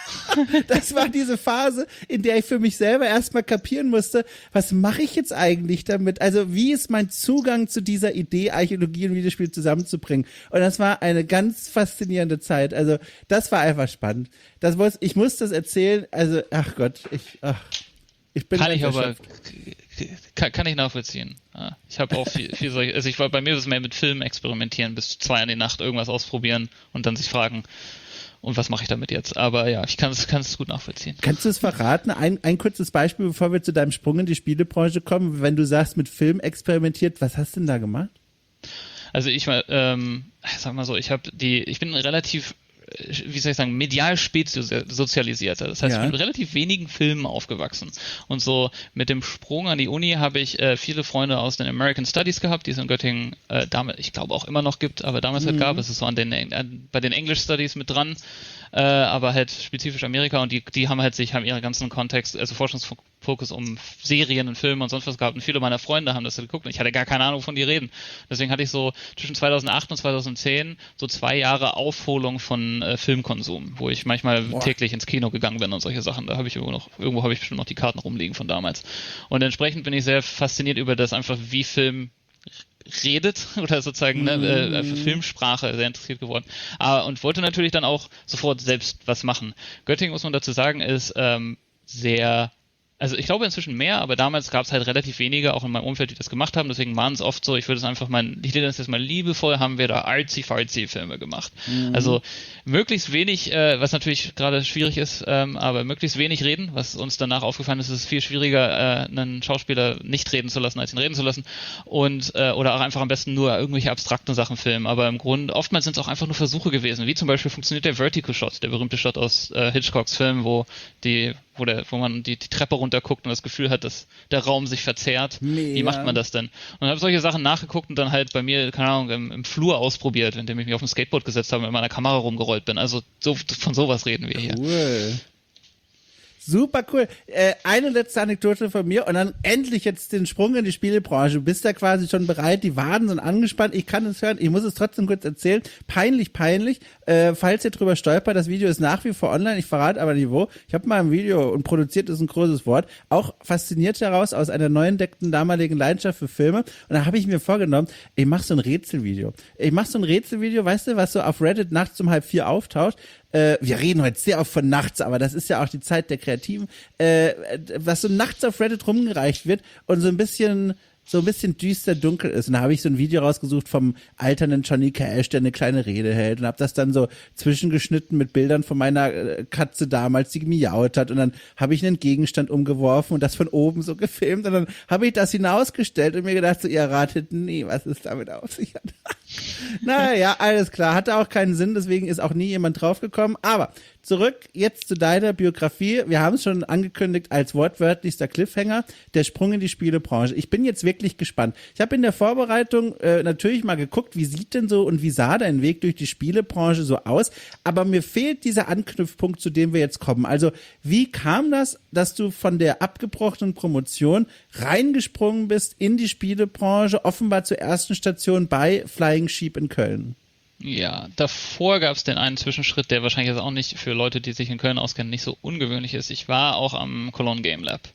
Das war diese Phase, in der ich für mich selber erstmal kapieren musste, was mache ich jetzt eigentlich damit? Also wie ist mein Zugang zu dieser Idee, Archäologie und Videospiel zusammenzubringen? Und das war eine ganz faszinierende Zeit. Also das war einfach spannend. Das muss, ich muss das erzählen. Also, ach Gott, ich, ach, ich bin kann ich aber kann, kann ich nachvollziehen. Ja, ich habe auch viel, viel solche, also ich war bei mir ist es mehr mit Filmen experimentieren, bis zwei in die Nacht irgendwas ausprobieren und dann sich fragen, und was mache ich damit jetzt? Aber ja, ich kann es kann es gut nachvollziehen. Kannst du es verraten? Ein, ein kurzes Beispiel, bevor wir zu deinem Sprung in die Spielebranche kommen. Wenn du sagst, mit Film experimentiert, was hast du denn da gemacht? Also ich mal, ähm, sag mal so, ich habe die, ich bin relativ, wie soll ich sagen, medial spät sozialisiert. Das heißt, ja. Ich bin mit relativ wenigen Filmen aufgewachsen. Und so mit dem Sprung an die Uni habe ich äh, viele Freunde aus den American Studies gehabt, die es in Göttingen äh, damals, ich glaube auch immer noch gibt, aber damals mhm. halt gab. Es ist so an den, äh, bei den English Studies mit dran, äh, aber halt spezifisch Amerika, und die, die haben halt sich, haben ihre ganzen Kontext, also Forschungsfokus um Serien und Filme und sonst was gehabt, und viele meiner Freunde haben das geguckt und ich hatte gar keine Ahnung, von die reden. Deswegen hatte ich so zwischen zweitausendacht und zweitausendzehn so zwei Jahre Aufholung von äh, Filmkonsum, wo ich manchmal Boah. täglich ins Kino gegangen bin und solche Sachen. Da habe ich irgendwo noch, irgendwo habe ich bestimmt noch die Karten rumliegen von damals. Und entsprechend bin ich sehr fasziniert über das einfach, wie Film redet oder sozusagen ne, äh, für Filmsprache sehr interessiert geworden. Aber, und wollte natürlich dann auch sofort selbst was machen. Göttingen, muss man dazu sagen, ist ähm, sehr, also ich glaube inzwischen mehr, aber damals gab es halt relativ wenige, auch in meinem Umfeld, die das gemacht haben. Deswegen waren es oft so, ich würde es einfach mal, ich nenne das jetzt mal liebevoll, haben wir da artsy-fartsy-Filme gemacht. Mhm. Also möglichst wenig, äh, was natürlich gerade schwierig ist, ähm, aber möglichst wenig reden, was uns danach aufgefallen ist, ist es viel schwieriger, äh, einen Schauspieler nicht reden zu lassen, als ihn reden zu lassen. Und äh, oder auch einfach am besten nur irgendwelche abstrakten Sachen filmen. Aber im Grunde, oftmals sind es auch einfach nur Versuche gewesen. Wie zum Beispiel funktioniert der Vertical Shot, der berühmte Shot aus äh, Hitchcocks Film, wo die wo, der, wo man die, die Treppe runterguckt und das Gefühl hat, dass der Raum sich verzerrt. Mega. Wie macht man das denn? Und habe solche Sachen nachgeguckt und dann halt bei mir, keine Ahnung, im, im Flur ausprobiert, indem ich mich auf ein Skateboard gesetzt habe und mit meiner Kamera rumgerollt bin. Also so, von sowas reden wir hier. Cool. Super cool. Äh, eine letzte Anekdote von mir und dann endlich jetzt den Sprung in die Spielebranche. Du bist da quasi schon bereit, die Waden sind angespannt. Ich kann es hören, ich muss es trotzdem kurz erzählen. Peinlich, peinlich. Äh, falls ihr drüber stolpert, das Video ist nach wie vor online. Ich verrate aber nicht wo. Ich habe mal ein Video, und produziert ist ein großes Wort, auch fasziniert daraus aus einer neu entdeckten damaligen Leidenschaft für Filme. Und da habe ich mir vorgenommen, ich mache so ein Rätselvideo. Ich mache so ein Rätselvideo, weißt du, was so auf Reddit nachts um halb vier auftaucht. Äh, wir reden heute sehr oft von nachts, aber das ist ja auch die Zeit der Kreativen, äh, was so nachts auf Reddit rumgereicht wird und so ein bisschen so ein bisschen düster dunkel ist. Und da habe ich so ein Video rausgesucht vom alternden Johnny Cash, der eine kleine Rede hält, und habe das dann so zwischengeschnitten mit Bildern von meiner Katze damals, die gemiaut hat, und dann habe ich einen Gegenstand umgeworfen und das von oben so gefilmt, und dann habe ich das hinausgestellt und mir gedacht, so, ihr ratet nie, was es damit auf sich hat. Naja, alles klar, hatte auch keinen Sinn, deswegen ist auch nie jemand draufgekommen, aber zurück jetzt zu deiner Biografie. Wir haben es schon angekündigt als wortwörtlichster Cliffhanger, der Sprung in die Spielebranche. Ich bin jetzt wirklich gespannt. Ich habe in der Vorbereitung äh, natürlich mal geguckt, wie sieht denn so und wie sah dein Weg durch die Spielebranche so aus, aber mir fehlt dieser Anknüpfpunkt, zu dem wir jetzt kommen. Also wie kam das, dass du von der abgebrochenen Promotion reingesprungen bist in die Spielebranche, offenbar zur ersten Station bei Flying Sheep in Köln? Ja, davor gab es den einen Zwischenschritt, der wahrscheinlich jetzt auch nicht für Leute, die sich in Köln auskennen, nicht so ungewöhnlich ist. Ich war auch am Cologne Game Lab.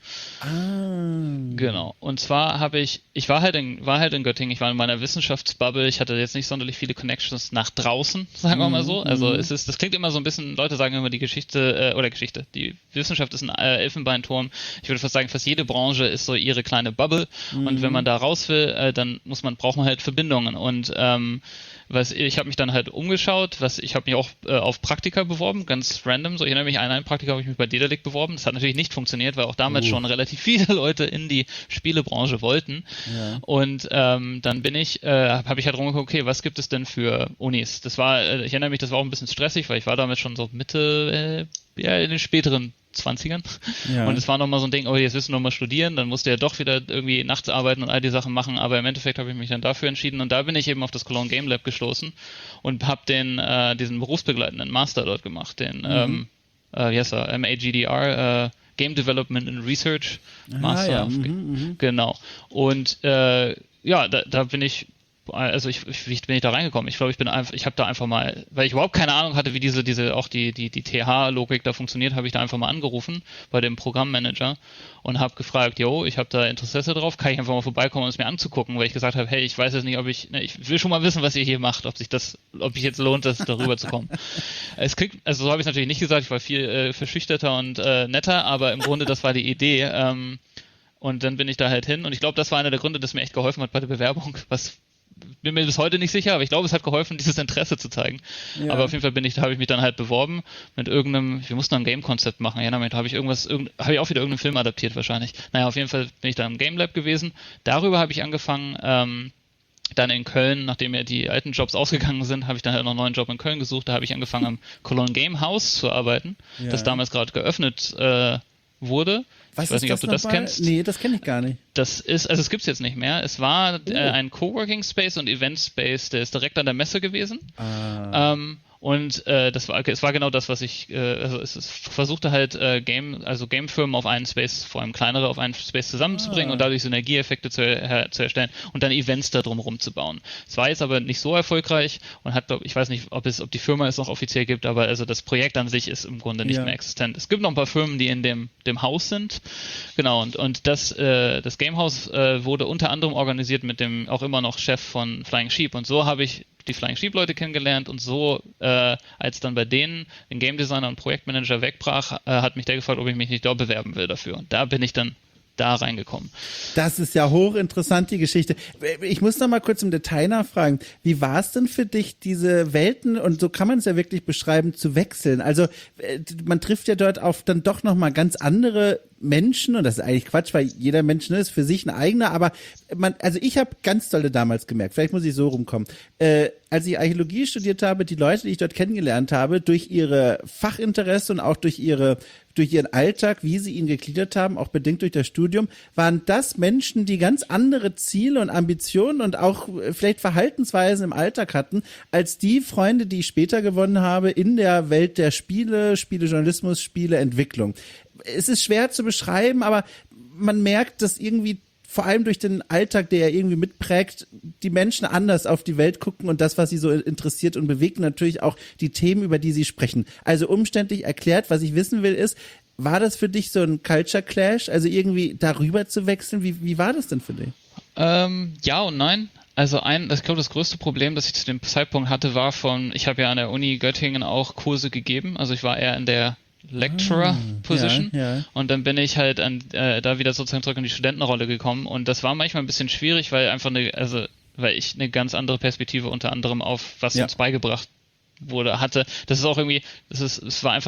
Ah. Genau. Und zwar habe ich, ich war halt in, war halt in Göttingen, ich war in meiner Wissenschaftsbubble, ich hatte jetzt nicht sonderlich viele Connections nach draußen, sagen wir mal so. Also es ist, das klingt immer so ein bisschen, Leute sagen immer die Geschichte, äh, oder Geschichte, die Wissenschaft ist ein äh, Elfenbeinturm. Ich würde fast sagen, fast jede Branche ist so ihre kleine Bubble. Mhm. Und wenn man da raus will, äh, dann muss man, braucht man halt Verbindungen. Und ähm, was ich habe mich dann halt umgeschaut, was ich habe mich auch äh, auf Praktika beworben, ganz random. So, ich erinnere mich an ein Praktika, habe ich mich bei Dedalic beworben. Das hat natürlich nicht funktioniert, weil auch damals uh. schon relativ viele Leute in die Spielebranche wollten. Ja. Und ähm, dann bin ich, äh, habe ich halt rumgeguckt, okay, was gibt es denn für Unis? Das war, äh, ich erinnere mich, das war auch ein bisschen stressig, weil ich war damals schon so Mitte, äh, ja, in den späteren zwanzigern. Ja. Und es war nochmal so ein Ding, oh, jetzt willst du nochmal studieren, dann musst du ja doch wieder irgendwie nachts arbeiten und all die Sachen machen, aber im Endeffekt habe ich mich dann dafür entschieden und da bin ich eben auf das Cologne Game Lab gestoßen und habe den, äh, diesen berufsbegleitenden Master dort gemacht, den, mhm. ähm, äh, wie heißt er, M A G D R, äh, Game Development and Research Master. Ah, ja. mhm, genau. Und äh, ja, da, da bin ich also ich, ich, wie bin ich da reingekommen? Ich glaube, ich bin einfach, ich habe da einfach mal, weil ich überhaupt keine Ahnung hatte, wie diese, diese, auch die, die, die T H-Logik da funktioniert, habe ich da einfach mal angerufen bei dem Programmmanager und habe gefragt, yo, ich habe da Interesse drauf, kann ich einfach mal vorbeikommen, um es mir anzugucken, weil ich gesagt habe, hey, ich weiß jetzt nicht, ob ich, ne, ich will schon mal wissen, was ihr hier macht, ob sich das, ob ich jetzt lohnt, das darüber zu kommen. Es kriegt, also so habe ich es natürlich nicht gesagt, ich war viel äh, verschüchterter und äh, netter, aber im Grunde, das war die Idee, ähm, und dann bin ich da halt hin und ich glaube, das war einer der Gründe, das mir echt geholfen hat bei der Bewerbung, was bin mir bis heute nicht sicher, aber ich glaube, es hat geholfen, dieses Interesse zu zeigen. Ja. Aber auf jeden Fall bin ich, da habe ich mich dann halt beworben mit irgendeinem, wir mussten ein Game-Konzept machen, ja, damit habe ich irgendwas, irgend, habe ich auch wieder irgendeinen Film adaptiert wahrscheinlich. Naja, auf jeden Fall bin ich da im Game Lab gewesen. Darüber habe ich angefangen, ähm, dann in Köln, nachdem mir die alten Jobs ausgegangen sind, habe ich dann halt noch einen neuen Job in Köln gesucht. Da habe ich angefangen, am Cologne Game House zu arbeiten, ja. das damals gerade geöffnet äh, wurde. Was ich weiß nicht, ob du das mal? kennst. Nee, das kenne ich gar nicht. Das ist, also es gibt es jetzt nicht mehr. Es war oh. äh, ein Coworking Space und Event Space, der ist direkt an der Messe gewesen. Ah. Ähm, und äh, das war, es war genau das, was ich, äh, also es, es versuchte halt äh, Game, also Gamefirmen auf einen Space, vor allem kleinere, auf einen Space zusammenzubringen ah. und dadurch Synergieeffekte zu, her, zu erstellen und dann Events da drumherum zu bauen. Es war jetzt aber nicht so erfolgreich und hat, glaub, ich weiß nicht, ob es, ob die Firma es noch offiziell gibt, aber also das Projekt an sich ist im Grunde nicht ja. mehr existent. Es gibt noch ein paar Firmen, die in dem, dem Haus sind. Genau, und, und das, äh, das Gamehouse äh, wurde unter anderem organisiert mit dem auch immer noch Chef von Flying Sheep und so habe ich die Flying Sheep Leute kennengelernt und so, äh, als dann bei denen ein Game Designer und Projektmanager wegbrach, äh, hat mich der gefragt, ob ich mich nicht dort bewerben will dafür. Und da bin ich dann da reingekommen. Das ist ja hochinteressant, die Geschichte. Ich muss noch mal kurz im Detail nachfragen. Wie war es denn für dich, diese Welten, und so kann man es ja wirklich beschreiben, zu wechseln? Also man trifft ja dort auf dann doch noch mal ganz andere Menschen, und das ist eigentlich Quatsch, weil jeder Mensch, ne, ist für sich ein eigener, aber man, also ich habe ganz dolle damals gemerkt, vielleicht muss ich so rumkommen, äh, als ich Archäologie studiert habe, die Leute, die ich dort kennengelernt habe, durch ihre Fachinteresse und auch durch ihre durch ihren Alltag, wie sie ihn gegliedert haben, auch bedingt durch das Studium, waren das Menschen, die ganz andere Ziele und Ambitionen und auch vielleicht Verhaltensweisen im Alltag hatten, als die Freunde, die ich später gewonnen habe in der Welt der Spiele, Spielejournalismus, Spieleentwicklung. Es ist schwer zu beschreiben, aber man merkt, dass irgendwie vor allem durch den Alltag, der ja irgendwie mitprägt, die Menschen anders auf die Welt gucken und das, was sie so interessiert und bewegt, natürlich auch die Themen, über die sie sprechen. Also umständlich erklärt, was ich wissen will, ist, war das für dich so ein Culture Clash, also irgendwie darüber zu wechseln? Wie, wie war das denn für dich? Ähm, ja und nein. Also ein, ich glaube, das größte Problem, das ich zu dem Zeitpunkt hatte, war von, ich habe ja an der Uni Göttingen auch Kurse gegeben, also ich war eher in der Lecturer-Position ja, ja. und dann bin ich halt an, äh, da wieder sozusagen zurück in die Studentenrolle gekommen und das war manchmal ein bisschen schwierig, weil einfach eine, also weil ich eine ganz andere Perspektive unter anderem auf was ja. uns beigebracht wurde, hatte. Das ist auch irgendwie, das ist, es war einfach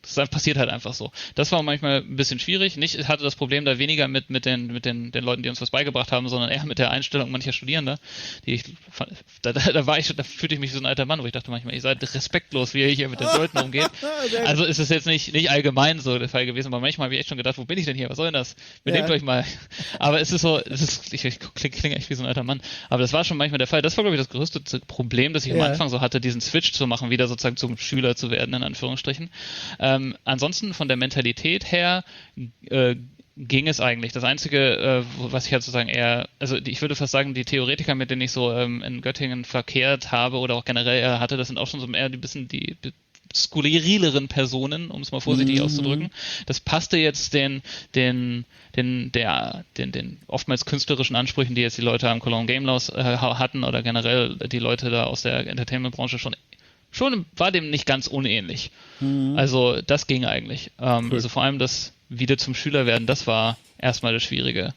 Das passiert halt einfach so. Das war manchmal ein bisschen schwierig. Nicht, ich hatte das Problem da weniger mit, mit, den, mit den, den Leuten, die uns was beigebracht haben, sondern eher mit der Einstellung mancher Studierender. Die ich, da, da war ich, da fühlte ich mich wie so ein alter Mann, wo ich dachte manchmal, ihr seid respektlos, wie ihr hier mit den Leuten umgeht. Also ist es jetzt nicht, nicht allgemein so der Fall gewesen, aber manchmal habe ich echt schon gedacht, wo bin ich denn hier? Was soll denn das? Benehmt ja. euch mal. Aber es ist so, es ist, ich, ich klinge kling echt wie so ein alter Mann. Aber das war schon manchmal der Fall. Das war, glaube ich, das größte Problem, das ich ja. am Anfang so hatte, diesen Switch zu machen, wieder sozusagen zum Schüler zu werden, in Anführungsstrichen. Ähm, ansonsten von der Mentalität her äh, ging es eigentlich. Das Einzige, äh, was ich halt sozusagen eher, also die, ich würde fast sagen, die Theoretiker, mit denen ich so ähm, in Göttingen verkehrt habe oder auch generell eher hatte, das sind auch schon so eher ein bisschen die skurrileren Personen, um es mal vorsichtig mhm. auszudrücken. Das passte jetzt den, den, den, der, den, den oftmals künstlerischen Ansprüchen, die jetzt die Leute am Cologne Game Laws äh, hatten oder generell die Leute da aus der Entertainment-Branche schon Schon war dem nicht ganz unähnlich. Mhm. Also das ging eigentlich. Ähm, cool. Also vor allem das wieder zum Schüler werden, das war erstmal das Schwierige.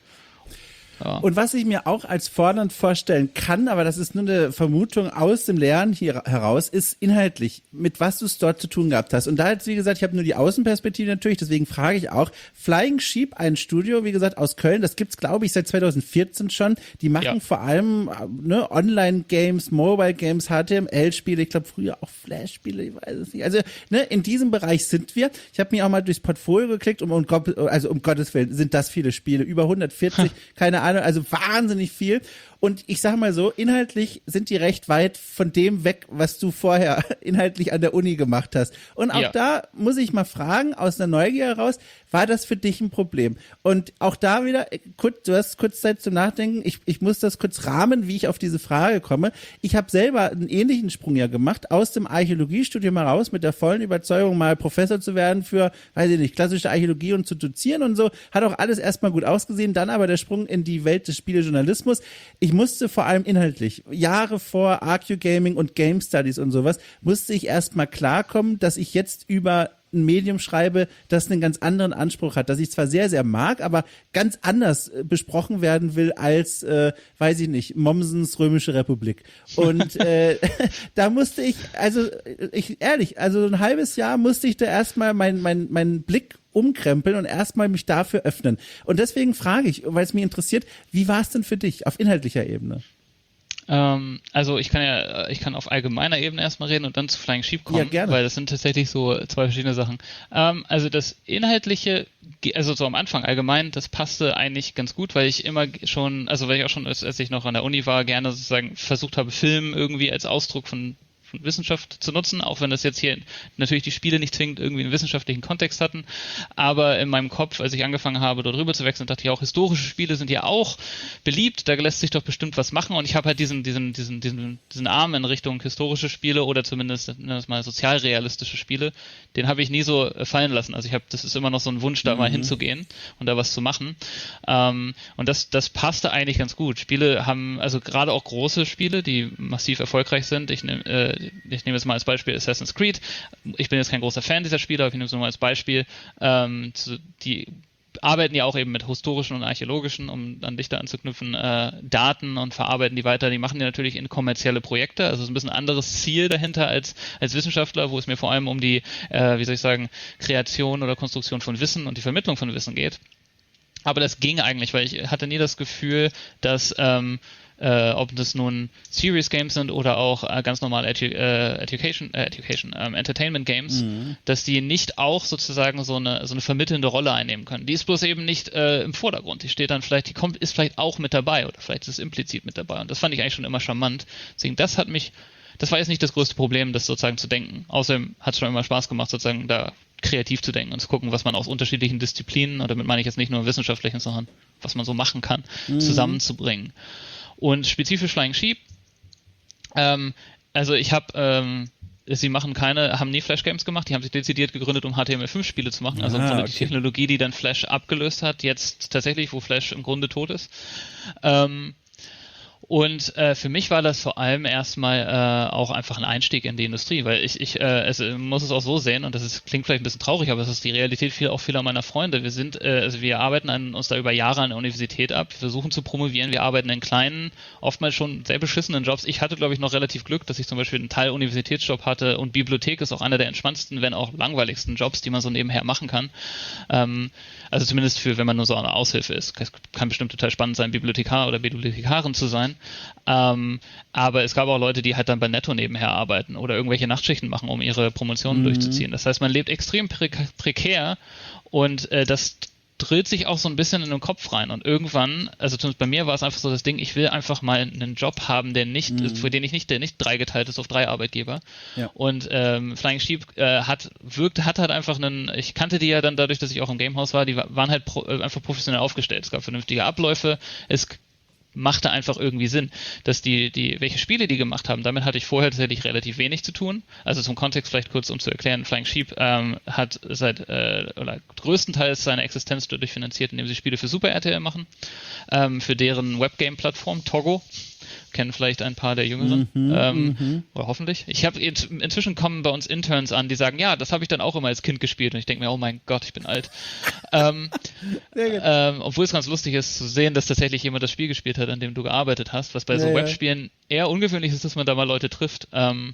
Ja. Und was ich mir auch als fordernd vorstellen kann, aber das ist nur eine Vermutung aus dem Lernen hier heraus, ist inhaltlich, mit was du es dort zu tun gehabt hast. Und da jetzt, wie gesagt, ich habe nur die Außenperspektive natürlich, deswegen frage ich auch, Flying Sheep, ein Studio, wie gesagt, aus Köln, das gibt's, glaube ich, seit zweitausendvierzehn schon. Die machen ja. vor allem ne, Online-Games, Mobile-Games, H T M L-Spiele, ich glaube früher auch Flash-Spiele, ich weiß es nicht. Also ne, in diesem Bereich sind wir. Ich habe mir auch mal durchs Portfolio geklickt, um, um, also um Gottes Willen, sind das viele Spiele, über hundertvierzig, keine Ahnung. Also wahnsinnig viel. Und ich sag mal so, inhaltlich sind die recht weit von dem weg, was du vorher inhaltlich an der Uni gemacht hast. Und auch ja. da muss ich mal fragen, aus einer Neugier heraus, war das für dich ein Problem? Und auch da wieder, kurz, du hast kurz Zeit zum Nachdenken, ich, ich muss das kurz rahmen, wie ich auf diese Frage komme. Ich habe selber einen ähnlichen Sprung ja gemacht, aus dem Archäologiestudium heraus mit der vollen Überzeugung, mal Professor zu werden für, weiß ich nicht, klassische Archäologie und zu dozieren und so. Hat auch alles erstmal gut ausgesehen, dann aber der Sprung in die Welt des Spielejournalismus. Ich musste vor allem inhaltlich, Jahre vor Arcu-Gaming und Game Studies und sowas, musste ich erstmal klarkommen, dass ich jetzt über ein Medium schreibe, das einen ganz anderen Anspruch hat, das ich zwar sehr, sehr mag, aber ganz anders äh, besprochen werden will als, äh, weiß ich nicht, Mommsens Römische Republik. Und äh, da musste ich, also ich ehrlich, also ein halbes Jahr musste ich da erstmal meinen mein, mein Blick umkrempeln und erstmal mich dafür öffnen. Und deswegen frage ich, weil es mich interessiert, wie war es denn für dich auf inhaltlicher Ebene? Ähm, also ich kann ja, ich kann auf allgemeiner Ebene erstmal reden und dann zu Flying Sheep kommen, ja, gerne. Weil das sind tatsächlich so zwei verschiedene Sachen. Ähm, also das Inhaltliche, also so am Anfang allgemein, das passte eigentlich ganz gut, weil ich immer schon, also weil ich auch schon, als, als ich noch an der Uni war, gerne sozusagen versucht habe, Film irgendwie als Ausdruck von Wissenschaft zu nutzen, auch wenn das jetzt hier natürlich die Spiele nicht zwingend irgendwie einen wissenschaftlichen Kontext hatten, aber in meinem Kopf, als ich angefangen habe, dort rüber zu wechseln, dachte ich auch, historische Spiele sind ja auch beliebt, da lässt sich doch bestimmt was machen und ich habe halt diesen, diesen, diesen, diesen, diesen Arm in Richtung historische Spiele oder zumindest, nennen wir es mal, sozialrealistische Spiele, den habe ich nie so fallen lassen, also ich habe, das ist immer noch so ein Wunsch, da mhm. mal hinzugehen und da was zu machen ähm, und das, das passte eigentlich ganz gut. Spiele haben, also gerade auch große Spiele, die massiv erfolgreich sind, ich nehme äh, ich nehme jetzt mal als Beispiel Assassin's Creed. Ich bin jetzt kein großer Fan dieser Spiele, aber ich nehme es nur mal als Beispiel. Ähm, die arbeiten ja auch eben mit historischen und archäologischen, um dann dichter anzuknüpfen, äh, Daten und verarbeiten die weiter. Die machen die natürlich in kommerzielle Projekte. Also es ist ein bisschen ein anderes Ziel dahinter als, als Wissenschaftler, wo es mir vor allem um die, äh, wie soll ich sagen, Kreation oder Konstruktion von Wissen und die Vermittlung von Wissen geht. Aber das ging eigentlich, weil ich hatte nie das Gefühl, dass ähm, Äh, ob das nun Serious Games sind oder auch äh, ganz normale Edu äh, Education, äh, Education ähm, Entertainment Games, mhm. dass die nicht auch sozusagen so eine so eine vermittelnde Rolle einnehmen können. Die ist bloß eben nicht äh, im Vordergrund. Die steht dann vielleicht, die kommt, ist vielleicht auch mit dabei oder vielleicht ist es implizit mit dabei. Und das fand ich eigentlich schon immer charmant. Deswegen, das hat mich, das war jetzt nicht das größte Problem, das sozusagen zu denken. Außerdem hat es schon immer Spaß gemacht, sozusagen da kreativ zu denken und zu gucken, was man aus unterschiedlichen Disziplinen, und damit meine ich jetzt nicht nur wissenschaftlichen, sondern was man so machen kann, mhm. zusammenzubringen. Und spezifisch Flying Sheep, ähm, also ich habe, ähm, sie machen keine, haben nie Flash Games gemacht, die haben sich dezidiert gegründet, um H T M L fünf Spiele zu machen, also ah, okay. die Technologie, die dann Flash abgelöst hat, jetzt tatsächlich, wo Flash im Grunde tot ist. Ähm, Und äh, für mich war das vor allem erstmal äh, auch einfach ein Einstieg in die Industrie, weil ich, ich äh, es, muss es auch so sehen, und das ist, klingt vielleicht ein bisschen traurig, aber es ist die Realität viel, auch vieler meiner Freunde. Wir sind, äh, also wir arbeiten an, uns da über Jahre an der Universität ab, wir versuchen zu promovieren, wir arbeiten in kleinen, oftmals schon sehr beschissenen Jobs. Ich hatte, glaube ich, noch relativ Glück, dass ich zum Beispiel einen Teil Universitätsjob hatte, und Bibliothek ist auch einer der entspannendsten, wenn auch langweiligsten Jobs, die man so nebenher machen kann. Ähm, also zumindest für, wenn man nur so eine Aushilfe ist. Es kann bestimmt total spannend sein, Bibliothekar oder Bibliothekarin zu sein. Ähm, aber es gab auch Leute, die halt dann bei Netto nebenher arbeiten oder irgendwelche Nachtschichten machen, um ihre Promotionen mhm. durchzuziehen. Das heißt, man lebt extrem pre- prekär, und äh, das drillt sich auch so ein bisschen in den Kopf rein, und irgendwann, also zumindest bei mir war es einfach so das Ding, ich will einfach mal einen Job haben, der nicht, mhm. für den ich nicht, der nicht dreigeteilt ist auf drei Arbeitgeber. Ja. Und ähm, Flying Sheep äh, hat wirkt, hat halt einfach einen, ich kannte die ja dann dadurch, dass ich auch im Gamehouse war, die waren halt pro, einfach professionell aufgestellt. Es gab vernünftige Abläufe, es machte einfach irgendwie Sinn, dass die, die, welche Spiele die gemacht haben, damit hatte ich vorher tatsächlich relativ wenig zu tun. Also zum Kontext vielleicht kurz, um zu erklären, Flying Sheep ähm, hat seit, äh, oder größtenteils seine Existenz dadurch finanziert, indem sie Spiele für Super R T L machen, ähm, für deren Webgame-Plattform Togo. Kennen vielleicht ein paar der Jüngeren, mhm, ähm, mhm. oder hoffentlich. Ich habe inzwischen kommen bei uns Interns an, die sagen, ja, das habe ich dann auch immer als Kind gespielt, und ich denke mir, oh mein Gott, ich bin alt. ähm, ähm, obwohl es ganz lustig ist zu sehen, dass tatsächlich jemand das Spiel gespielt hat, an dem du gearbeitet hast, was bei so ja, Webspielen ja. eher ungewöhnlich ist, dass man da mal Leute trifft. Ähm,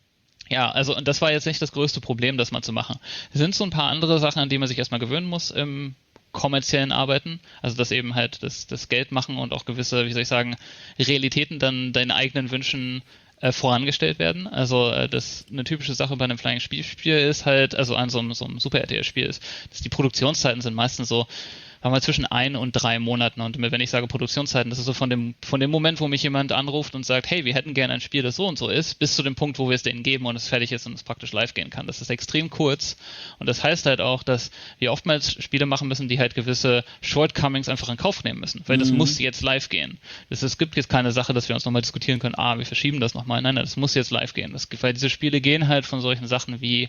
ja, also und das war jetzt nicht das größte Problem, das mal zu machen. Es sind so ein paar andere Sachen, an die man sich erstmal gewöhnen muss im kommerziellen Arbeiten, also dass eben halt das, das Geld machen und auch gewisse, wie soll ich sagen, Realitäten dann deinen eigenen Wünschen äh, vorangestellt werden. Also äh, das eine typische Sache bei einem Flying Spiel, Spiel ist halt, also an so einem, so einem Super R T L-Spiel ist, dass die Produktionszeiten sind meistens so, haben wir zwischen ein und drei Monaten, und wenn ich sage Produktionszeiten, das ist so von dem von dem Moment, wo mich jemand anruft und sagt, hey, wir hätten gerne ein Spiel, das so und so ist, bis zu dem Punkt, wo wir es denen geben und es fertig ist und es praktisch live gehen kann. Das ist extrem kurz, und das heißt halt auch, dass wir oftmals Spiele machen müssen, die halt gewisse Shortcomings einfach in Kauf nehmen müssen, weil mhm. das muss jetzt live gehen. Das, es gibt jetzt keine Sache, dass wir uns nochmal diskutieren können, ah, wir verschieben das nochmal. Nein, nein, das muss jetzt live gehen. Das, weil diese Spiele gehen halt von solchen Sachen wie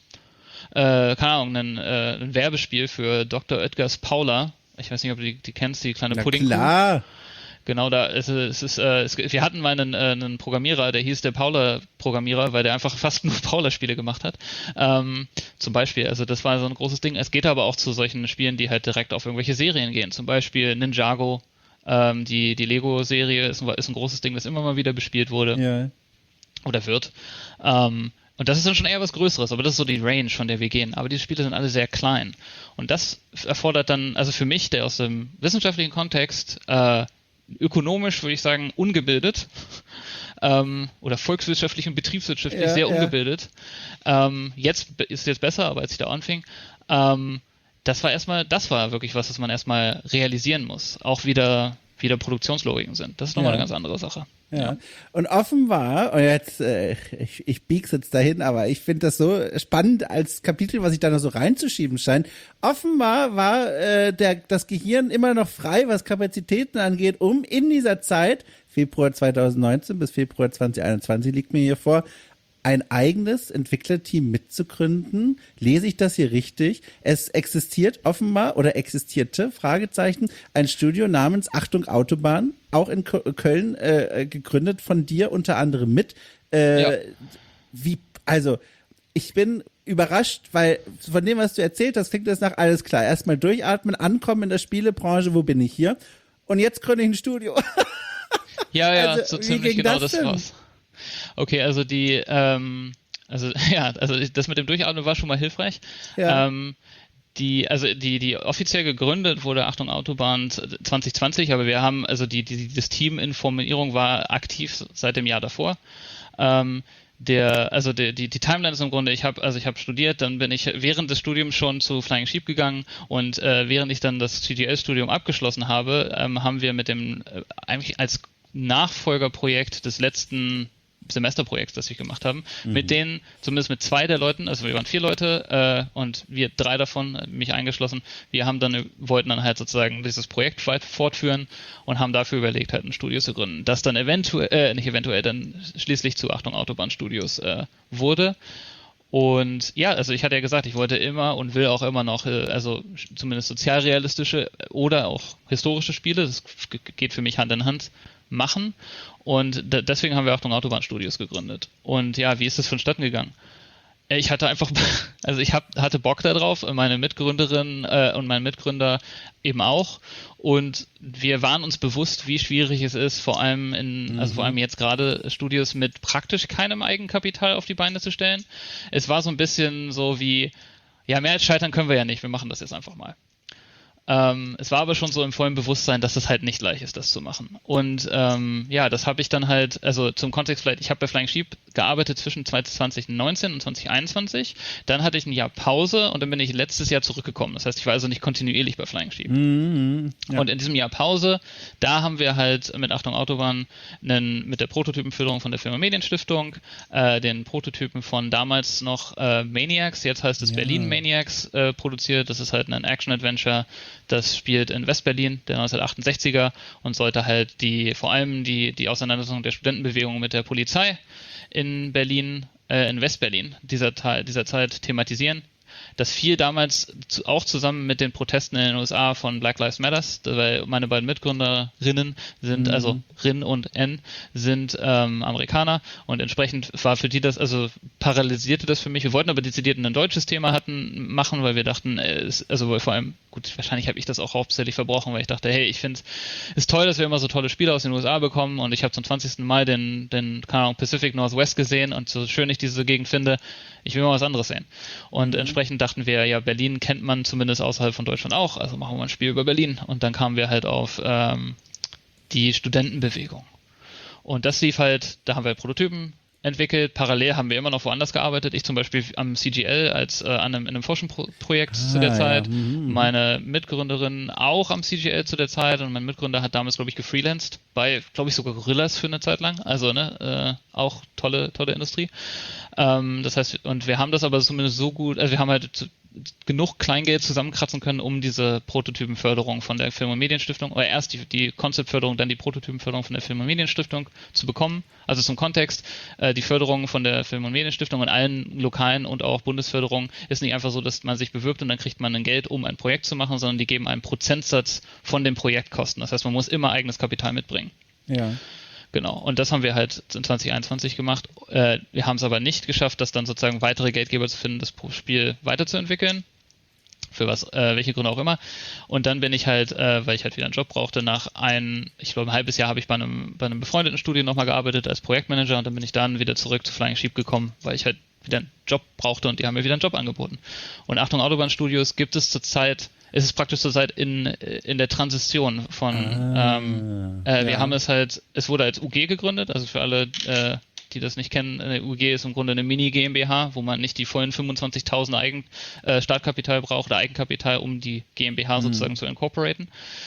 äh, keine Ahnung, ein, äh, ein Werbespiel für Doktor Oetkers Paula. Ich weiß nicht, ob du die, die kennst, die kleine Puddingkuh. Klar. Genau, da ist es ist, äh, es, wir hatten mal einen, äh, einen Programmierer, der hieß der Paula-Programmierer, weil der einfach fast nur Paula-Spiele gemacht hat. Ähm, zum Beispiel, also das war so ein großes Ding. Es geht aber auch zu solchen Spielen, die halt direkt auf irgendwelche Serien gehen. Zum Beispiel Ninjago, ähm, die, die Lego-Serie ist, ist ein großes Ding, das immer mal wieder bespielt wurde. Ja. Oder wird. Ähm, Und das ist dann schon eher was Größeres, aber das ist so die Range, von der wir gehen. Aber diese Spiele sind alle sehr klein. Und das erfordert dann, also für mich, der aus dem wissenschaftlichen Kontext, äh, ökonomisch würde ich sagen, ungebildet, ähm, oder volkswirtschaftlich und betriebswirtschaftlich ja, sehr ja. ungebildet. Ähm, jetzt ist jetzt besser, aber als ich da anfing, ähm, das war erstmal, das war wirklich was, was man erstmal realisieren muss. Auch wieder, wieder Produktionslogiken sind. Das ist nochmal ja. eine ganz andere Sache. Ja. ja, und offenbar, und jetzt, äh, ich, ich bieg's jetzt dahin, aber ich finde das so spannend als Kapitel, was sich da noch so reinzuschieben scheint. Offenbar war äh, der, das Gehirn immer noch frei, was Kapazitäten angeht, um in dieser Zeit, Februar zweitausendneunzehn bis Februar zweitausendeinundzwanzig liegt mir hier vor, ein eigenes Entwicklerteam mitzugründen. Lese ich das hier richtig? Es existiert offenbar oder existierte, Fragezeichen, ein Studio namens Achtung Autobahn, auch in Köln äh, gegründet von dir unter anderem mit. Äh, ja. Wie, also ich bin überrascht, weil von dem, was du erzählt hast, klingt das nach alles klar. Erstmal durchatmen, ankommen in der Spielebranche, wo bin ich hier? Und jetzt gründe ich ein Studio. Ja, ja, also, so ziemlich genau das, das war's. Okay, also die, ähm, also ja, also das mit dem Durchatmen war schon mal hilfreich. Ja. Ähm, die, also die, die offiziell gegründet wurde Achtung Autobahn zwanzig zwanzig, aber wir haben, also die, die, das Team in Formulierung war aktiv seit dem Jahr davor. Ähm, der, also die, die, die Timeline ist im Grunde, ich habe, also ich habe studiert, dann bin ich während des Studiums schon zu Flying Sheep gegangen, und äh, während ich dann das C G L-Studium abgeschlossen habe, ähm, haben wir mit dem, äh, eigentlich als Nachfolgerprojekt des letzten Semesterprojekts, das wir gemacht haben, mhm. mit denen, zumindest mit zwei der Leuten, also wir waren vier Leute äh, und wir drei davon, mich eingeschlossen, wir haben dann, wollten dann halt sozusagen dieses Projekt fortführen und haben dafür überlegt, halt ein Studio zu gründen, das dann eventuell, äh, nicht eventuell, dann schließlich zu Achtung Autobahn Studios äh, wurde. Und ja, also ich hatte ja gesagt, ich wollte immer und will auch immer noch, äh, also zumindest sozialrealistische oder auch historische Spiele, das g- geht für mich Hand in Hand, machen. Und d- deswegen haben wir Achtung Autobahn Studios gegründet. Und ja, wie ist das vonstatten gegangen? Ich hatte einfach, also ich hab, hatte Bock da drauf, meine Mitgründerin äh, und mein Mitgründer eben auch. Und wir waren uns bewusst, wie schwierig es ist, vor allem in, mhm. also vor allem jetzt gerade Studios mit praktisch keinem Eigenkapital auf die Beine zu stellen. Es war so ein bisschen so wie, ja, mehr als scheitern können wir ja nicht, wir machen das jetzt einfach mal. Ähm, es war aber schon so im vollen Bewusstsein, dass es halt nicht leicht ist, das zu machen. Und ähm, ja, das habe ich dann halt, also zum Kontext vielleicht, ich habe bei Flying Sheep gearbeitet zwischen zwanzig neunzehn und zwanzig einundzwanzig. Dann hatte ich ein Jahr Pause und dann bin ich letztes Jahr zurückgekommen. Das heißt, ich war also nicht kontinuierlich bei Flying Sheep. Mhm, ja. Und in diesem Jahr Pause, da haben wir halt mit Achtung Autobahn einen, mit der Prototypenförderung von der Firma Medienstiftung, äh, den Prototypen von damals noch äh, Maniacs, jetzt heißt es ja. Berlin Maniacs, äh, produziert. Das ist halt ein Action-Adventure. Das spielt in Westberlin, der neunzehnhundertachtundsechziger, und sollte halt die, vor allem die, die Auseinandersetzung der Studentenbewegung mit der Polizei in Berlin, äh, in Westberlin dieser, Teil, dieser Zeit thematisieren. Das fiel damals zu, auch zusammen mit den Protesten in den U S A von Black Lives Matters, weil meine beiden Mitgründerinnen sind, mhm. also Rin und N, sind ähm, Amerikaner, und entsprechend war für die das, also paralysierte das für mich. Wir wollten aber dezidiert ein deutsches Thema hatten, machen, weil wir dachten, äh, also vor allem, gut, wahrscheinlich habe ich das auch hauptsächlich verbrochen, weil ich dachte, hey, ich finde es ist toll, dass wir immer so tolle Spiele aus den U S A bekommen, und ich habe zum zwanzigsten Mal den, den keine Ahnung, Pacific Northwest gesehen, und so schön ich diese Gegend finde, ich will mal was anderes sehen. Und mhm. entsprechend dachten wir, ja, Berlin kennt man zumindest außerhalb von Deutschland auch, also machen wir mal ein Spiel über Berlin. Und dann kamen wir halt auf ähm, die Studentenbewegung. Und das lief halt, da haben wir Prototypen entwickelt. Parallel haben wir immer noch woanders gearbeitet. Ich zum Beispiel am C G L als äh, an einem, in einem Forschungsprojekt ah, zu der Zeit. Ja. Mhm. Meine Mitgründerin auch am C G L zu der Zeit, und mein Mitgründer hat damals, glaube ich, gefreelanced bei, glaube ich, sogar Gorillas für eine Zeit lang. Also, ne, äh, auch tolle, tolle Industrie. Ähm, das heißt, und wir haben das aber zumindest so gut, also wir haben halt zu, genug Kleingeld zusammenkratzen können, um diese Prototypenförderung von der Film- und Medienstiftung, oder erst die, die Konzeptförderung, dann die Prototypenförderung von der Film- und Medienstiftung zu bekommen. Also zum Kontext, äh, die Förderung von der Film- und Medienstiftung und allen lokalen und auch Bundesförderung ist nicht einfach so, dass man sich bewirbt und dann kriegt man ein Geld, um ein Projekt zu machen, sondern die geben einen Prozentsatz von den Projektkosten. Das heißt, man muss immer eigenes Kapital mitbringen. Ja. Genau, und das haben wir halt in zwanzig einundzwanzig gemacht. Äh, wir haben es aber nicht geschafft, das dann sozusagen weitere Geldgeber zu finden, das Spiel weiterzuentwickeln. Für was, äh, welche Gründe auch immer. Und dann bin ich halt, äh, weil ich halt wieder einen Job brauchte, nach ein, ich glaube ein halbes Jahr habe ich bei einem, bei einem befreundeten Studio nochmal gearbeitet als Projektmanager, und dann bin ich dann wieder zurück zu Flying Sheep gekommen, weil ich halt wieder einen Job brauchte, und die haben mir wieder einen Job angeboten. Und Achtung Autobahn Studios gibt es zurzeit, es ist praktisch zurzeit in, in der Transition von, ah, ähm, äh, ja. wir haben es halt, es wurde als U G gegründet, also für alle, äh, die das nicht kennen, eine U G ist im Grunde eine Mini-GmbH, wo man nicht die vollen fünfundzwanzigtausend Eigen, äh, Startkapital braucht oder Eigenkapital, um die GmbH mhm. sozusagen zu incorporaten.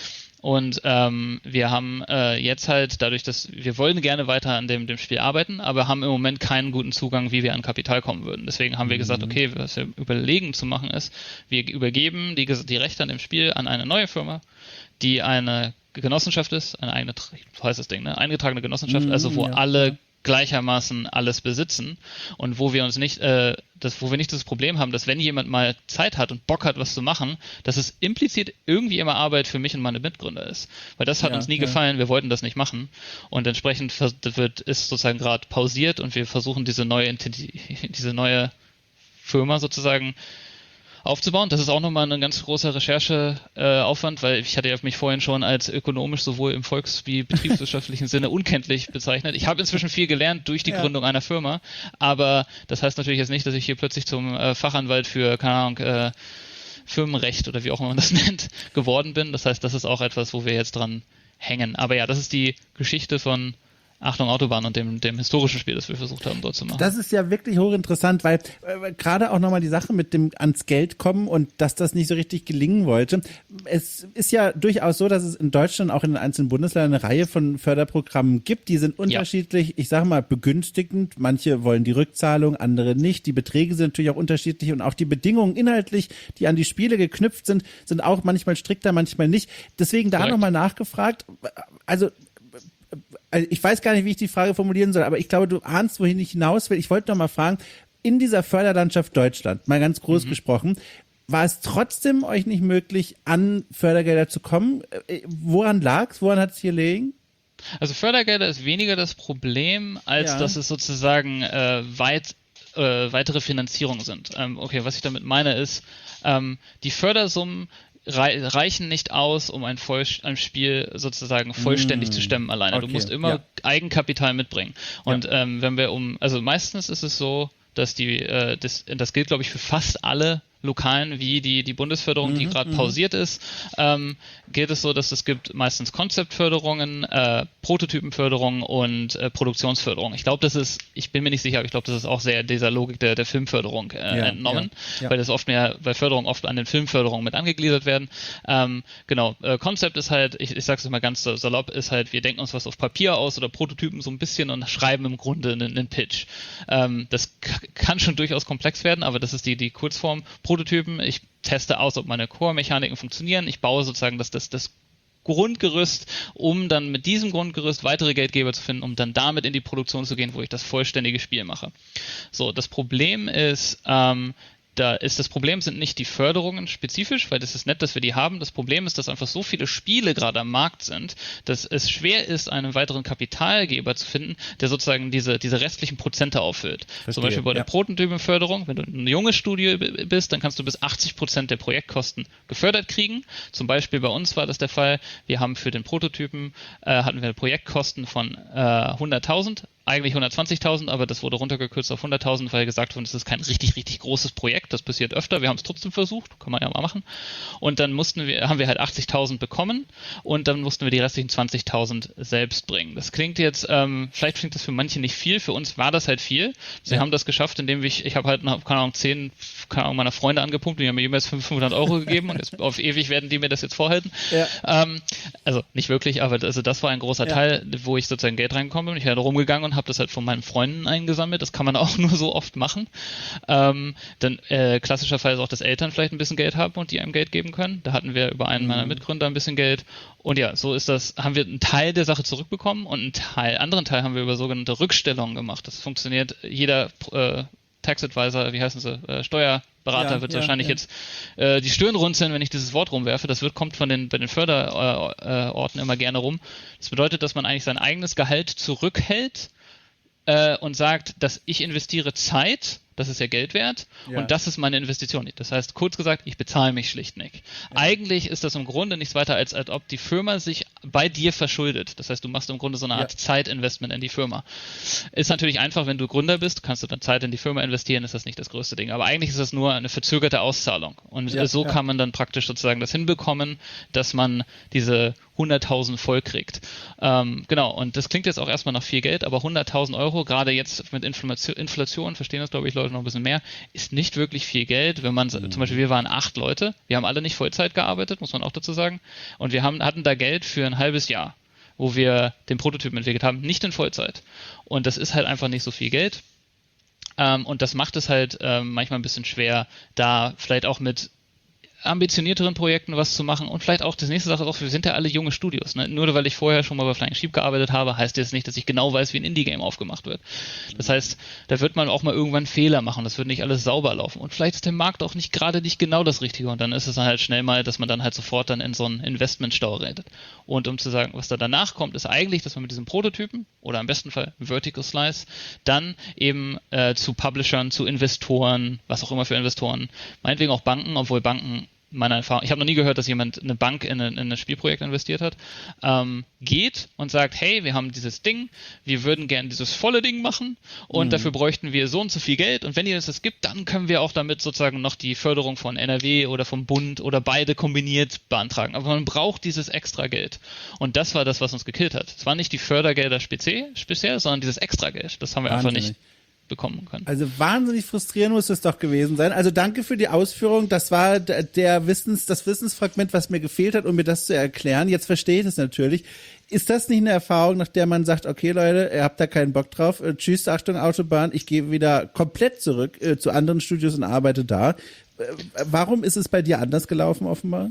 Und ähm, wir haben äh, jetzt halt dadurch, dass wir wollen gerne weiter an dem, dem Spiel arbeiten, aber haben im Moment keinen guten Zugang, wie wir an Kapital kommen würden. Deswegen haben wir mhm. gesagt, okay, was wir überlegen zu machen ist, wir übergeben die, die Rechte an dem Spiel an eine neue Firma, die eine Genossenschaft ist, eine eigene, so heißt das Ding, ne? Eingetragene Genossenschaft, mhm, also wo ja. alle gleichermaßen alles besitzen, und wo wir uns nicht, äh, das, wo wir nicht das Problem haben, dass wenn jemand mal Zeit hat und Bock hat, was zu machen, dass es implizit irgendwie immer Arbeit für mich und meine Mitgründer ist. Weil das hat ja, uns nie ja. gefallen, wir wollten das nicht machen, und entsprechend wird, ist sozusagen gerade pausiert, und wir versuchen diese neue, diese neue Firma sozusagen aufzubauen. Das ist auch nochmal ein ganz großer Rechercheaufwand, äh, weil ich hatte ja mich vorhin schon als ökonomisch sowohl im volks- wie betriebswirtschaftlichen Sinne unkenntlich bezeichnet. Ich habe inzwischen viel gelernt durch die ja. Gründung einer Firma, aber das heißt natürlich jetzt nicht, dass ich hier plötzlich zum äh, Fachanwalt für, keine Ahnung, äh, Firmenrecht oder wie auch immer man das nennt, geworden bin. Das heißt, das ist auch etwas, wo wir jetzt dran hängen. Aber ja, das ist die Geschichte von Achtung Autobahn und dem, dem historischen Spiel, das wir versucht haben, dort zu machen. Das ist ja wirklich hochinteressant, weil äh, gerade auch nochmal die Sache mit dem ans Geld kommen und dass das nicht so richtig gelingen wollte. Es ist ja durchaus so, dass es in Deutschland auch in den einzelnen Bundesländern eine Reihe von Förderprogrammen gibt. Die sind unterschiedlich, ja. ich sage mal, begünstigend. Manche wollen die Rückzahlung, andere nicht. Die Beträge sind natürlich auch unterschiedlich, und auch die Bedingungen inhaltlich, die an die Spiele geknüpft sind, sind auch manchmal strikter, manchmal nicht. Deswegen da nochmal nachgefragt. Also Also ich weiß gar nicht, wie ich die Frage formulieren soll, aber ich glaube, du ahnst, wohin ich hinaus will. Ich wollte noch mal fragen, in dieser Förderlandschaft Deutschland, mal ganz groß mhm. gesprochen, war es trotzdem euch nicht möglich, an Fördergelder zu kommen? Woran lag's? Woran hat es hier gelegen? Also Fördergelder ist weniger das Problem, als Ja. dass es sozusagen äh, weit, äh, weitere Finanzierungen sind. Ähm, okay, was ich damit meine ist, ähm, die Fördersummen rei- reichen nicht aus, um ein, Voll ein Spiel sozusagen vollständig Mm. zu stemmen alleine. Du Okay, musst immer ja. Eigenkapital mitbringen. Und ähm, wenn wir um, also meistens ist es so, dass die, äh, das, das gilt, glaube ich, für fast alle Lokalen, wie die, die Bundesförderung, die Mhm, gerade mhm. pausiert ist, ähm, geht es so, dass es gibt meistens Konzeptförderungen, äh, Prototypenförderungen und äh, Produktionsförderung. Ich glaube, das ist, ich bin mir nicht sicher, aber ich glaube, das ist auch sehr dieser Logik der, der Filmförderung äh, Ja, entnommen, ja, ja. weil das oft mehr, weil Förderungen oft an den Filmförderungen mit angegliedert werden. Ähm, genau, äh, Konzept ist halt, ich, ich sage es mal ganz so salopp, ist halt, wir denken uns was auf Papier aus oder Prototypen so ein bisschen und schreiben im Grunde einen, einen Pitch. Ähm, das k- kann schon durchaus komplex werden, aber das ist die, die Kurzform. Prototypen, ich teste aus, ob meine Core-Mechaniken funktionieren, ich baue sozusagen das, das, das Grundgerüst, um dann mit diesem Grundgerüst weitere Geldgeber zu finden, um dann damit in die Produktion zu gehen, wo ich das vollständige Spiel mache. So, das Problem ist, ähm, da ist das Problem sind nicht die Förderungen spezifisch, weil das ist nett, dass wir die haben. Das Problem ist, dass einfach so viele Spiele gerade am Markt sind, dass es schwer ist, einen weiteren Kapitalgeber zu finden, der sozusagen diese, diese restlichen Prozente auffüllt. Verstehe, Zum Beispiel bei der ja. Prototypenförderung, wenn du ein junges Studio b- bist, dann kannst du bis achtzig Prozent der Projektkosten gefördert kriegen. Zum Beispiel bei uns war das der Fall. Wir haben für den Prototypen, äh, hatten wir Projektkosten von äh, hunderttausend, eigentlich hundertzwanzigtausend, aber das wurde runtergekürzt auf hunderttausend, weil gesagt wurde, das ist kein richtig, richtig großes Projekt. Das passiert öfter. Wir haben es trotzdem versucht. Kann man ja mal machen. Und dann mussten wir, haben wir halt achtzigtausend bekommen und dann mussten wir die restlichen zwanzigtausend selbst bringen. Das klingt jetzt, ähm, vielleicht klingt das für manche nicht viel. Für uns war das halt viel. Wir Ja. haben das geschafft, indem ich, ich habe halt, keine Ahnung, zehn, keine Ahnung, meiner Freunde angepumpt und die haben mir jeweils fünfhundert Euro gegeben und jetzt auf ewig werden die mir das jetzt vorhalten. Ja. Ähm, also nicht wirklich, aber also das war ein großer Ja. Teil, wo ich sozusagen Geld reingekommen bin. Ich bin halt rumgegangen und habe das halt von meinen Freunden eingesammelt. Das kann man auch nur so oft machen. Ähm, dann äh, klassischerweise auch, dass Eltern vielleicht ein bisschen Geld haben und die einem Geld geben können. Da hatten wir über einen meiner Mitgründer ein bisschen Geld. Und ja, so ist das, haben wir einen Teil der Sache zurückbekommen und einen Teil, anderen Teil haben wir über sogenannte Rückstellungen gemacht. Das funktioniert, jeder äh, Tax Advisor, wie heißen sie, äh, Steuerberater Ja, wird ja, wahrscheinlich ja. jetzt äh, die Stirn runzeln, wenn ich dieses Wort rumwerfe. Das wird, kommt von den, bei den Förderorten immer gerne rum. Das bedeutet, dass man eigentlich sein eigenes Gehalt zurückhält äh, und sagt, dass ich investiere Zeit, das ist ja Geld wert, Ja. und das ist meine Investition. Das heißt, kurz gesagt, ich bezahle mich schlicht nicht. Eigentlich ist das im Grunde nichts weiter, als, als ob die Firma sich bei dir verschuldet. Das heißt, du machst im Grunde so eine Art Ja. Zeitinvestment in die Firma. Ist natürlich einfach, wenn du Gründer bist, kannst du dann Zeit in die Firma investieren, ist das nicht das größte Ding. Aber eigentlich ist das nur eine verzögerte Auszahlung. Und Ja, so ja. kann man dann praktisch sozusagen das hinbekommen, dass man diese hunderttausend voll kriegt. Ähm, genau, und das klingt jetzt auch erstmal nach viel Geld, aber hunderttausend Euro, gerade jetzt mit Inflation, Inflation, verstehen das glaube ich Leute noch ein bisschen mehr, ist nicht wirklich viel Geld, wenn man, Mhm. zum Beispiel wir waren acht Leute, wir haben alle nicht Vollzeit gearbeitet, muss man auch dazu sagen, und wir haben, hatten da Geld für ein halbes Jahr, wo wir den Prototypen entwickelt haben, nicht in Vollzeit. Und das ist halt einfach nicht so viel Geld. Ähm, und das macht es halt ähm, manchmal ein bisschen schwer, da vielleicht auch mit ambitionierteren Projekten was zu machen und vielleicht auch, das nächste Sache ist auch, wir sind ja alle junge Studios, ne? Nur weil ich vorher schon mal bei Flying Sheep gearbeitet habe, heißt jetzt nicht, dass ich genau weiß, wie ein Indie-Game aufgemacht wird. Das heißt, da wird man auch mal irgendwann Fehler machen, das wird nicht alles sauber laufen und vielleicht ist der Markt auch nicht gerade nicht genau das Richtige und dann ist es dann halt schnell mal, dass man dann halt sofort dann in so einen Investmentstau redet. Und um zu sagen, was da danach kommt, ist eigentlich, dass man mit diesem Prototypen oder im besten Fall Vertical Slice dann eben äh, zu Publishern, zu Investoren, was auch immer für Investoren, meinetwegen auch Banken, obwohl Banken meiner Erfahrung, ich habe noch nie gehört, dass jemand eine Bank in ein, in ein Spielprojekt investiert hat, ähm, geht und sagt, hey, wir haben dieses Ding, wir würden gerne dieses volle Ding machen und Mhm. dafür bräuchten wir so und so viel Geld und wenn ihr uns das gibt, dann können wir auch damit sozusagen noch die Förderung von N R W oder vom Bund oder beide kombiniert beantragen. Aber man braucht dieses extra Geld. Und das war das, was uns gekillt hat. Es waren nicht die Fördergelder speziell, speziell sondern dieses extra Geld. Das haben wir einfach Wahnsinnig. nicht bekommen können. Also wahnsinnig frustrierend muss es doch gewesen sein. Also danke für die Ausführung. Das war d- der Wissens, das Wissensfragment, was mir gefehlt hat, um mir das zu erklären. Jetzt verstehe ich das natürlich. Ist das nicht eine Erfahrung, nach der man sagt, okay Leute, ihr habt da keinen Bock drauf, äh, tschüss, Achtung, Autobahn, ich gehe wieder komplett zurück äh, zu anderen Studios und arbeite da. Äh, warum ist es bei dir anders gelaufen offenbar?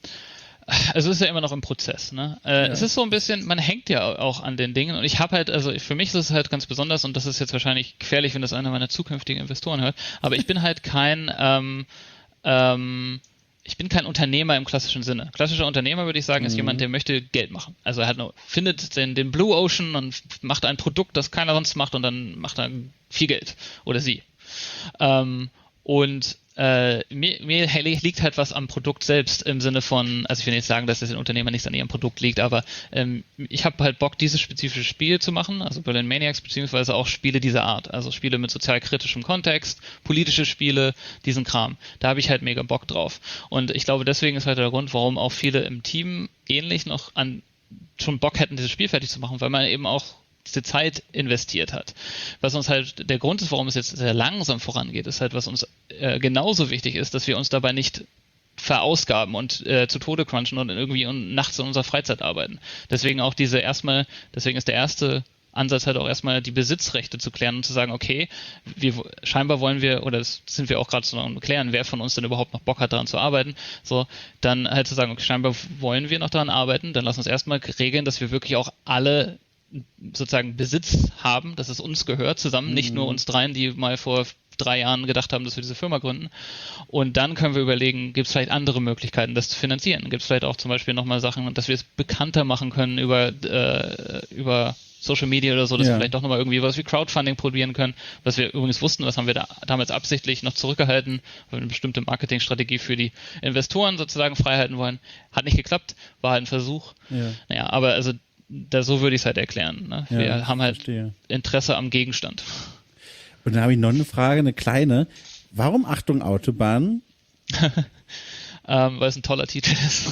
Also es ist ja immer noch im Prozess, ne? Äh, Ja. Es ist so ein bisschen, man hängt ja auch an den Dingen und ich habe halt, also für mich ist es halt ganz besonders und das ist jetzt wahrscheinlich gefährlich, wenn das einer meiner zukünftigen Investoren hört, aber ich bin halt kein, ähm, ähm, ich bin kein Unternehmer im klassischen Sinne. Klassischer Unternehmer, würde ich sagen, ist mhm. jemand, der möchte Geld machen. Also er hat nur, findet den, den Blue Ocean und macht ein Produkt, das keiner sonst macht und dann macht er viel Geld. Oder sie. Ähm, und äh, mir, mir liegt halt was am Produkt selbst im Sinne von, also ich will nicht sagen, dass es den Unternehmer nichts an ihrem Produkt liegt, aber ähm, ich habe halt Bock, dieses spezifische Spiel zu machen, also Berlin Maniacs, beziehungsweise auch Spiele dieser Art, also Spiele mit sozialkritischem Kontext, politische Spiele, diesen Kram. Da habe ich halt mega Bock drauf. Und ich glaube, deswegen ist halt der Grund, warum auch viele im Team ähnlich noch an schon Bock hätten, dieses Spiel fertig zu machen, weil man eben auch diese Zeit investiert hat. Was uns halt, der Grund ist, warum es jetzt sehr langsam vorangeht, ist halt, was uns äh, genauso wichtig ist, dass wir uns dabei nicht verausgaben und äh, zu Tode crunchen und irgendwie un- nachts in unserer Freizeit arbeiten. Deswegen auch diese erstmal, deswegen ist der erste Ansatz halt auch erstmal die Besitzrechte zu klären und zu sagen, okay, wir scheinbar wollen wir, oder das sind wir auch gerade so am klären, wer von uns denn überhaupt noch Bock hat, daran zu arbeiten, so, dann halt zu sagen, okay, scheinbar wollen wir noch daran arbeiten, dann lass uns erstmal regeln, dass wir wirklich auch alle sozusagen Besitz haben, dass es uns gehört, zusammen, mhm. nicht nur uns dreien, die mal vor drei Jahren gedacht haben, dass wir diese Firma gründen. Und dann können wir überlegen, gibt es vielleicht andere Möglichkeiten, das zu finanzieren? Gibt es vielleicht auch zum Beispiel nochmal Sachen, dass wir es bekannter machen können über, äh, über Social Media oder so, dass ja. wir vielleicht doch nochmal irgendwie was wie Crowdfunding probieren können, was wir übrigens wussten, was haben wir da damals absichtlich noch zurückgehalten, weil wir eine bestimmte Marketingstrategie für die Investoren sozusagen freihalten wollen. Hat nicht geklappt, war halt ein Versuch. Ja. Naja, aber also da, so würde ich es halt erklären. Ne? Ja, wir haben halt verstehe. Interesse am Gegenstand. Und dann habe ich noch eine Frage, eine kleine. Warum Achtung Autobahn? ähm, weil es ein toller Titel ist.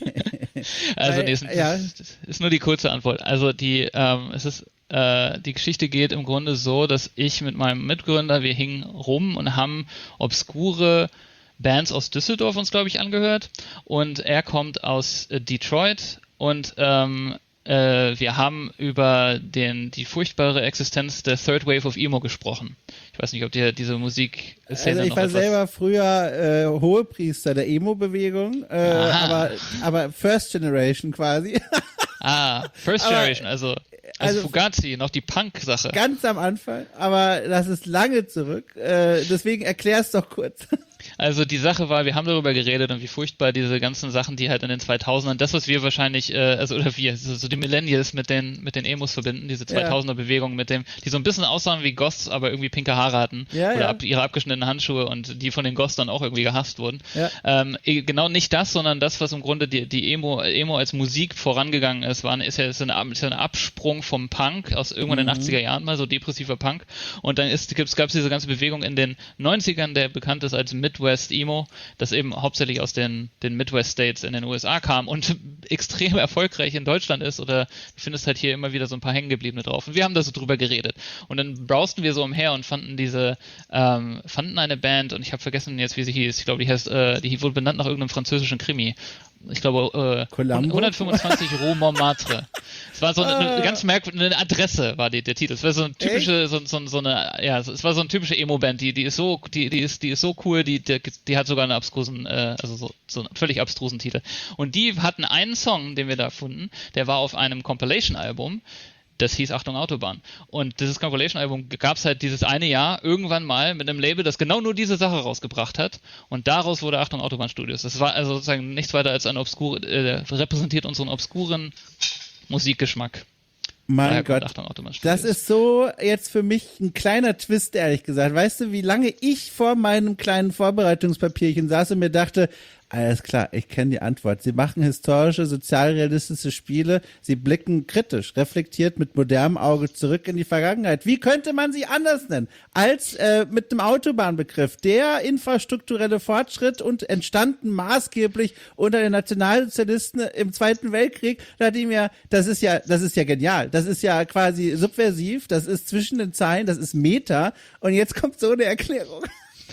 also weil, nee, ist, ja. ist, ist nur die kurze Antwort. Also die, ähm, es ist, äh, die Geschichte geht im Grunde so, dass ich mit meinem Mitgründer, wir hingen rum und haben obskure Bands aus Düsseldorf uns, glaube ich, angehört. Und er kommt aus äh, Detroit und ähm, Äh, wir haben über den, die furchtbare Existenz der Third Wave of Emo gesprochen. Ich weiß nicht, ob dir diese Musik Also ich war selber früher äh, Hohepriester der Emo-Bewegung, äh, aber, aber First Generation quasi. Ah, First aber, Generation, also, also, also Fugazi, noch die Punk-Sache. Ganz am Anfang, aber das ist lange zurück, äh, deswegen erklär's doch kurz. Also die Sache war, wir haben darüber geredet und wie furchtbar diese ganzen Sachen, die halt in den zweitausendern, das was wir wahrscheinlich, äh, also oder wir, so, so die Millennials mit den mit den Emos verbinden, diese zweitausender-Bewegung mit dem, die so ein bisschen aussahen wie Goths, aber irgendwie pinke Haare hatten ja, oder ja. Ab, ihre abgeschnittenen Handschuhe und die von den Goths dann auch irgendwie gehasst wurden. Ja. Ähm, genau nicht das, sondern das, was im Grunde die, die Emo, Emo als Musik vorangegangen ist, war, ist ja ist eine, ist ja ein Absprung vom Punk aus irgendwann mhm. in den achtziger Jahren mal, so depressiver Punk, und dann ist, gab es diese ganze Bewegung in den neunzigern, der bekannt ist als Midwest Emo, das eben hauptsächlich aus den, den Midwest States in den U S A kam und extrem erfolgreich in Deutschland ist, oder du findest halt hier immer wieder so ein paar hängengebliebene drauf. Und wir haben da so drüber geredet. Und dann browsten wir so umher und fanden diese, ähm, fanden eine Band, und ich habe vergessen jetzt, wie sie hieß. Ich glaube, die heißt, äh, die wurde benannt nach irgendeinem französischen Krimi. Ich glaube, äh, hundertfünfundzwanzig Rue Montmartre. Es war so eine, eine ganz merkwürdige Adresse, war die, der Titel. Es war so eine typische, so, so, so eine, ja, es war so eine typische Emo-Band, die, die ist so, die, die ist, die ist so cool, die, die, die hat sogar einen abstrusen, äh, also so, so einen völlig abstrusen Titel. Und die hatten einen Song, den wir da gefunden, der war auf einem Compilation-Album. Das hieß Achtung Autobahn. Und dieses Compilation-Album gab es halt dieses eine Jahr irgendwann mal mit einem Label, das genau nur diese Sache rausgebracht hat. Und daraus wurde Achtung Autobahn Studios. Das war also sozusagen nichts weiter als ein obskur, äh, repräsentiert unseren obskuren Musikgeschmack. Mein Gott, das ist so jetzt für mich ein kleiner Twist, ehrlich gesagt. Weißt du, wie lange ich vor meinem kleinen Vorbereitungspapierchen saß und mir dachte, alles klar, ich kenne die Antwort. Sie machen historische, sozialrealistische Spiele. Sie blicken kritisch, reflektiert mit modernem Auge zurück in die Vergangenheit. Wie könnte man sie anders nennen als äh, mit dem Autobahnbegriff? Der infrastrukturelle Fortschritt und entstanden maßgeblich unter den Nationalsozialisten im Zweiten Weltkrieg. Da dachte ich mir, das ist ja, das ist ja genial. Das ist ja quasi subversiv. Das ist zwischen den Zeilen. Das ist Meta. Und jetzt kommt so eine Erklärung.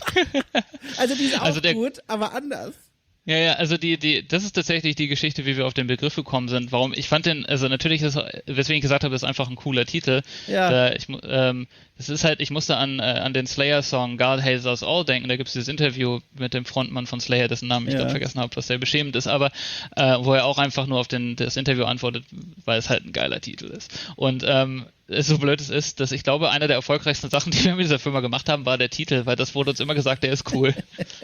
Also die ist auch also der, gut, aber anders. Ja, ja, also die, die, das ist tatsächlich die Geschichte, wie wir auf den Begriff gekommen sind. Warum? Ich fand den, also natürlich ist, weswegen ich gesagt habe, das ist einfach ein cooler Titel. Ja. Da, ich, ähm, das ist halt, ich musste an, äh, an den Slayer-Song God Hates Us All denken. Da gibt es dieses Interview mit dem Frontmann von Slayer, dessen Namen ich ja. gerade vergessen habe, was sehr beschämend ist, aber äh, wo er auch einfach nur auf den, das Interview antwortet, weil es halt ein geiler Titel ist. Und ähm, so blöd es ist, dass ich glaube, einer der erfolgreichsten Sachen, die wir mit dieser Firma gemacht haben, war der Titel, weil das wurde uns immer gesagt, der ist cool.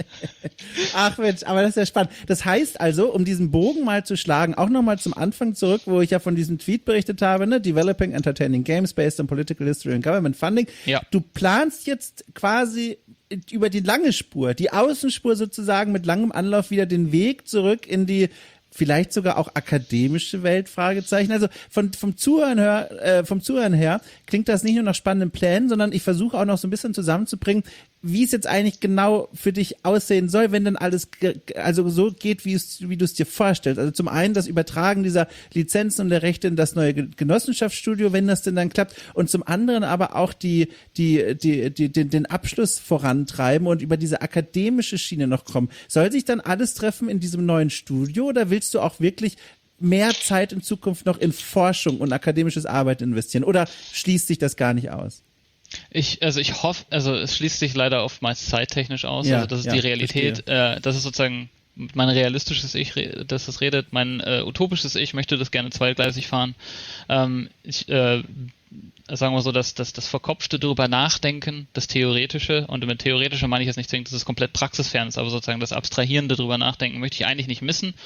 Ach Mensch, aber das ist ja spannend. Das heißt also, um diesen Bogen mal zu schlagen, auch nochmal zum Anfang zurück, wo ich ja von diesem Tweet berichtet habe, ne? Developing Entertaining Games based on Political History and Government Funding. Ja. Du planst jetzt quasi über die lange Spur, die Außenspur sozusagen mit langem Anlauf wieder den Weg zurück in die vielleicht sogar auch akademische Welt, Fragezeichen. Also von, vom Zuhören her, äh, vom Zuhören her klingt das nicht nur nach spannenden Plänen, sondern ich versuche auch noch so ein bisschen zusammenzubringen, wie es jetzt eigentlich genau für dich aussehen soll, wenn dann alles ge- also so geht, wie es, wie du es dir vorstellst. Also zum einen das Übertragen dieser Lizenzen und der Rechte in das neue Genossenschaftsstudio, wenn das denn dann klappt, und zum anderen aber auch die, die, die, die, den, den Abschluss vorantreiben und über diese akademische Schiene noch kommen. Soll sich dann alles treffen in diesem neuen Studio oder willst du auch wirklich mehr Zeit in Zukunft noch in Forschung und akademisches Arbeiten investieren oder schließt sich das gar nicht aus? Ich, also ich hoffe, also es schließt sich leider oftmals zeittechnisch aus, Ja, also das ist ja, die Realität, äh, das ist sozusagen mein realistisches Ich, das das redet, mein äh, utopisches Ich möchte das gerne zweigleisig fahren. Ähm, ich, äh, sagen wir so, dass das, das verkopfte drüber nachdenken, das Theoretische, und mit Theoretische meine ich jetzt nicht zwingend, dass es komplett praxisfern ist, aber sozusagen das Abstrahierende drüber nachdenken möchte ich eigentlich nicht missen.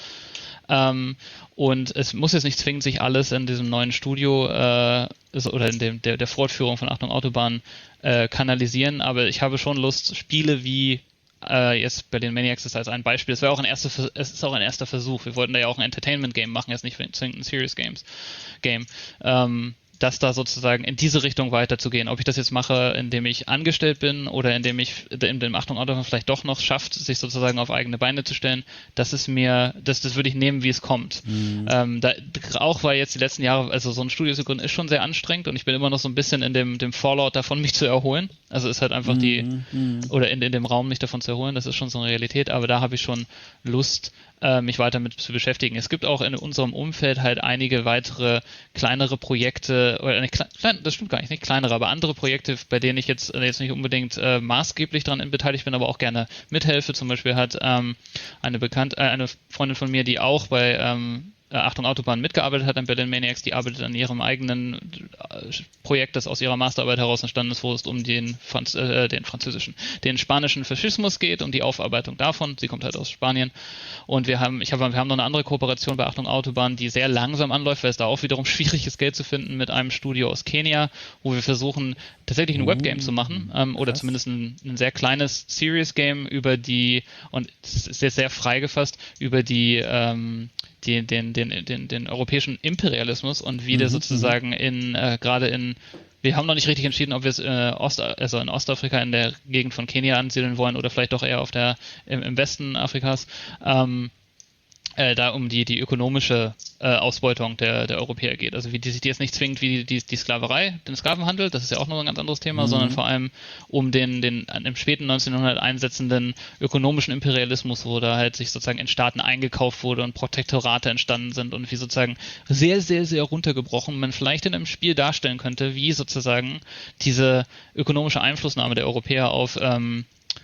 Ähm, und es muss jetzt nicht zwingend sich alles in diesem neuen Studio äh, oder in dem, der, der Fortführung von Achtung Autobahn äh, kanalisieren, aber ich habe schon Lust, Spiele wie äh, jetzt Berlin Maniacs ist als ein Beispiel, es wäre auch ein erster, es ist auch ein erster Versuch, wir wollten da ja auch ein Entertainment-Game machen, jetzt nicht zwingend ein Serious Games Game, ähm, das da sozusagen in diese Richtung weiterzugehen. Ob ich das jetzt mache, indem ich angestellt bin oder indem ich in dem Achtung Autobahn vielleicht doch noch schafft, sich sozusagen auf eigene Beine zu stellen, das ist mir, das, das würde ich nehmen, wie es kommt. Mhm. Ähm, da, auch weil jetzt die letzten Jahre, also so ein Studio zu gründen, ist schon sehr anstrengend und ich bin immer noch so ein bisschen in dem, dem Fallout davon, mich zu erholen. Also ist halt einfach mhm. die, mhm. oder in, in dem Raum, mich davon zu erholen, das ist schon so eine Realität, aber da habe ich schon Lust, mich weiter mit zu beschäftigen. Es gibt auch in unserem Umfeld halt einige weitere kleinere Projekte, oder nicht klein, das stimmt gar nicht, nicht kleinere, aber andere Projekte, bei denen ich jetzt, jetzt nicht unbedingt äh, maßgeblich daran beteiligt bin, aber auch gerne mithelfe. Zum Beispiel hat ähm, eine Bekannte, äh, eine Freundin von mir, die auch bei ähm, Achtung Autobahn mitgearbeitet hat an Berlin Maniacs, die arbeitet an ihrem eigenen Projekt, das aus ihrer Masterarbeit heraus entstanden ist, wo es um den, Franz, äh, den französischen, den spanischen Faschismus geht, um die Aufarbeitung davon. Sie kommt halt aus Spanien. Und wir haben, ich habe, wir haben noch eine andere Kooperation bei Achtung Autobahn, die sehr langsam anläuft, weil es da auch wiederum schwierig ist, Geld zu finden, mit einem Studio aus Kenia, wo wir versuchen, tatsächlich ein mhm. Webgame zu machen, ähm, oder zumindest ein, ein sehr kleines Serious Game über die, und es ist jetzt sehr frei gefasst, über die, ähm, die, den, den, den, den europäischen Imperialismus und wie der mhm, sozusagen in, äh, gerade in, wir haben noch nicht richtig entschieden, ob wir es äh, Ost, also in Ostafrika in der Gegend von Kenia ansiedeln wollen oder vielleicht doch eher auf der, im, im Westen Afrikas, ähm, äh, da um die, die ökonomische äh, Ausbeutung der, der Europäer geht. Also wie die sich jetzt nicht zwingend wie die, die Sklaverei, den Sklavenhandel, das ist ja auch noch ein ganz anderes Thema, mhm. sondern vor allem um den, den im späten neunzehnhundert einsetzenden ökonomischen Imperialismus, wo da halt sich sozusagen in Staaten eingekauft wurde und Protektorate entstanden sind und wie sozusagen sehr, sehr, sehr runtergebrochen man vielleicht in einem Spiel darstellen könnte, wie sozusagen diese ökonomische Einflussnahme der Europäer auf ähm,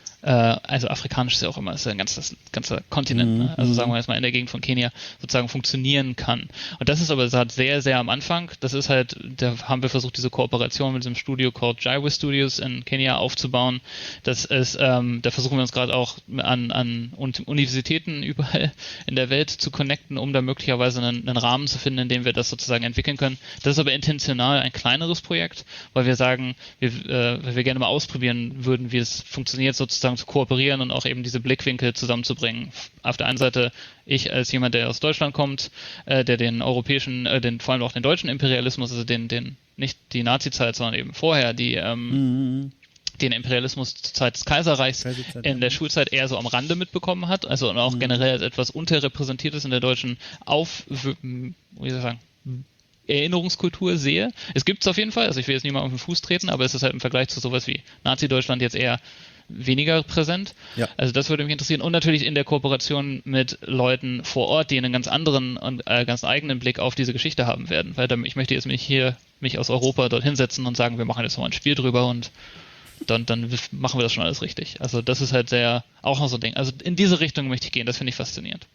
also afrikanisch ist ja auch immer, ist ja ein ganzes, ganzer Kontinent, mhm. ne? Also sagen wir jetzt mal in der Gegend von Kenia sozusagen funktionieren kann. Und das ist aber halt sehr, sehr am Anfang. Das ist halt, da haben wir versucht, diese Kooperation mit diesem Studio called Jaiwe Studios in Kenia aufzubauen. Das ist, ähm, da versuchen wir uns gerade auch an, an Universitäten überall in der Welt zu connecten, um da möglicherweise einen, einen Rahmen zu finden, in dem wir das sozusagen entwickeln können. Das ist aber intentional ein kleineres Projekt, weil wir sagen, wir, äh, weil wir gerne mal ausprobieren würden, wie es funktioniert, sozusagen zu kooperieren und auch eben diese Blickwinkel zusammenzubringen. Auf der einen Seite ich als jemand, der aus Deutschland kommt, äh, der den europäischen, äh, den vor allem auch den deutschen Imperialismus, also den, den nicht die Nazi-Zeit, sondern eben vorher die ähm, mhm. den Imperialismus zur Zeit des Kaiserreichs Kaiserzeit, in der Schulzeit eher so am Rande mitbekommen hat, also und auch mhm. generell als etwas unterrepräsentiert ist in der deutschen Auf, wie soll ich sagen, Erinnerungskultur sehe. Es gibt es auf jeden Fall, also ich will jetzt niemand auf den Fuß treten, aber es ist halt im Vergleich zu sowas wie Nazi-Deutschland jetzt eher weniger präsent. Ja. Also das würde mich interessieren. Und natürlich in der Kooperation mit Leuten vor Ort, die einen ganz anderen und äh, ganz eigenen Blick auf diese Geschichte haben werden. Weil dann, ich möchte jetzt mich hier, mich aus Europa dort hinsetzen und sagen, wir machen jetzt mal ein Spiel drüber und dann, dann machen wir das schon alles richtig. Also das ist halt sehr, auch noch so ein Ding. Also in diese Richtung möchte ich gehen, das finde ich faszinierend.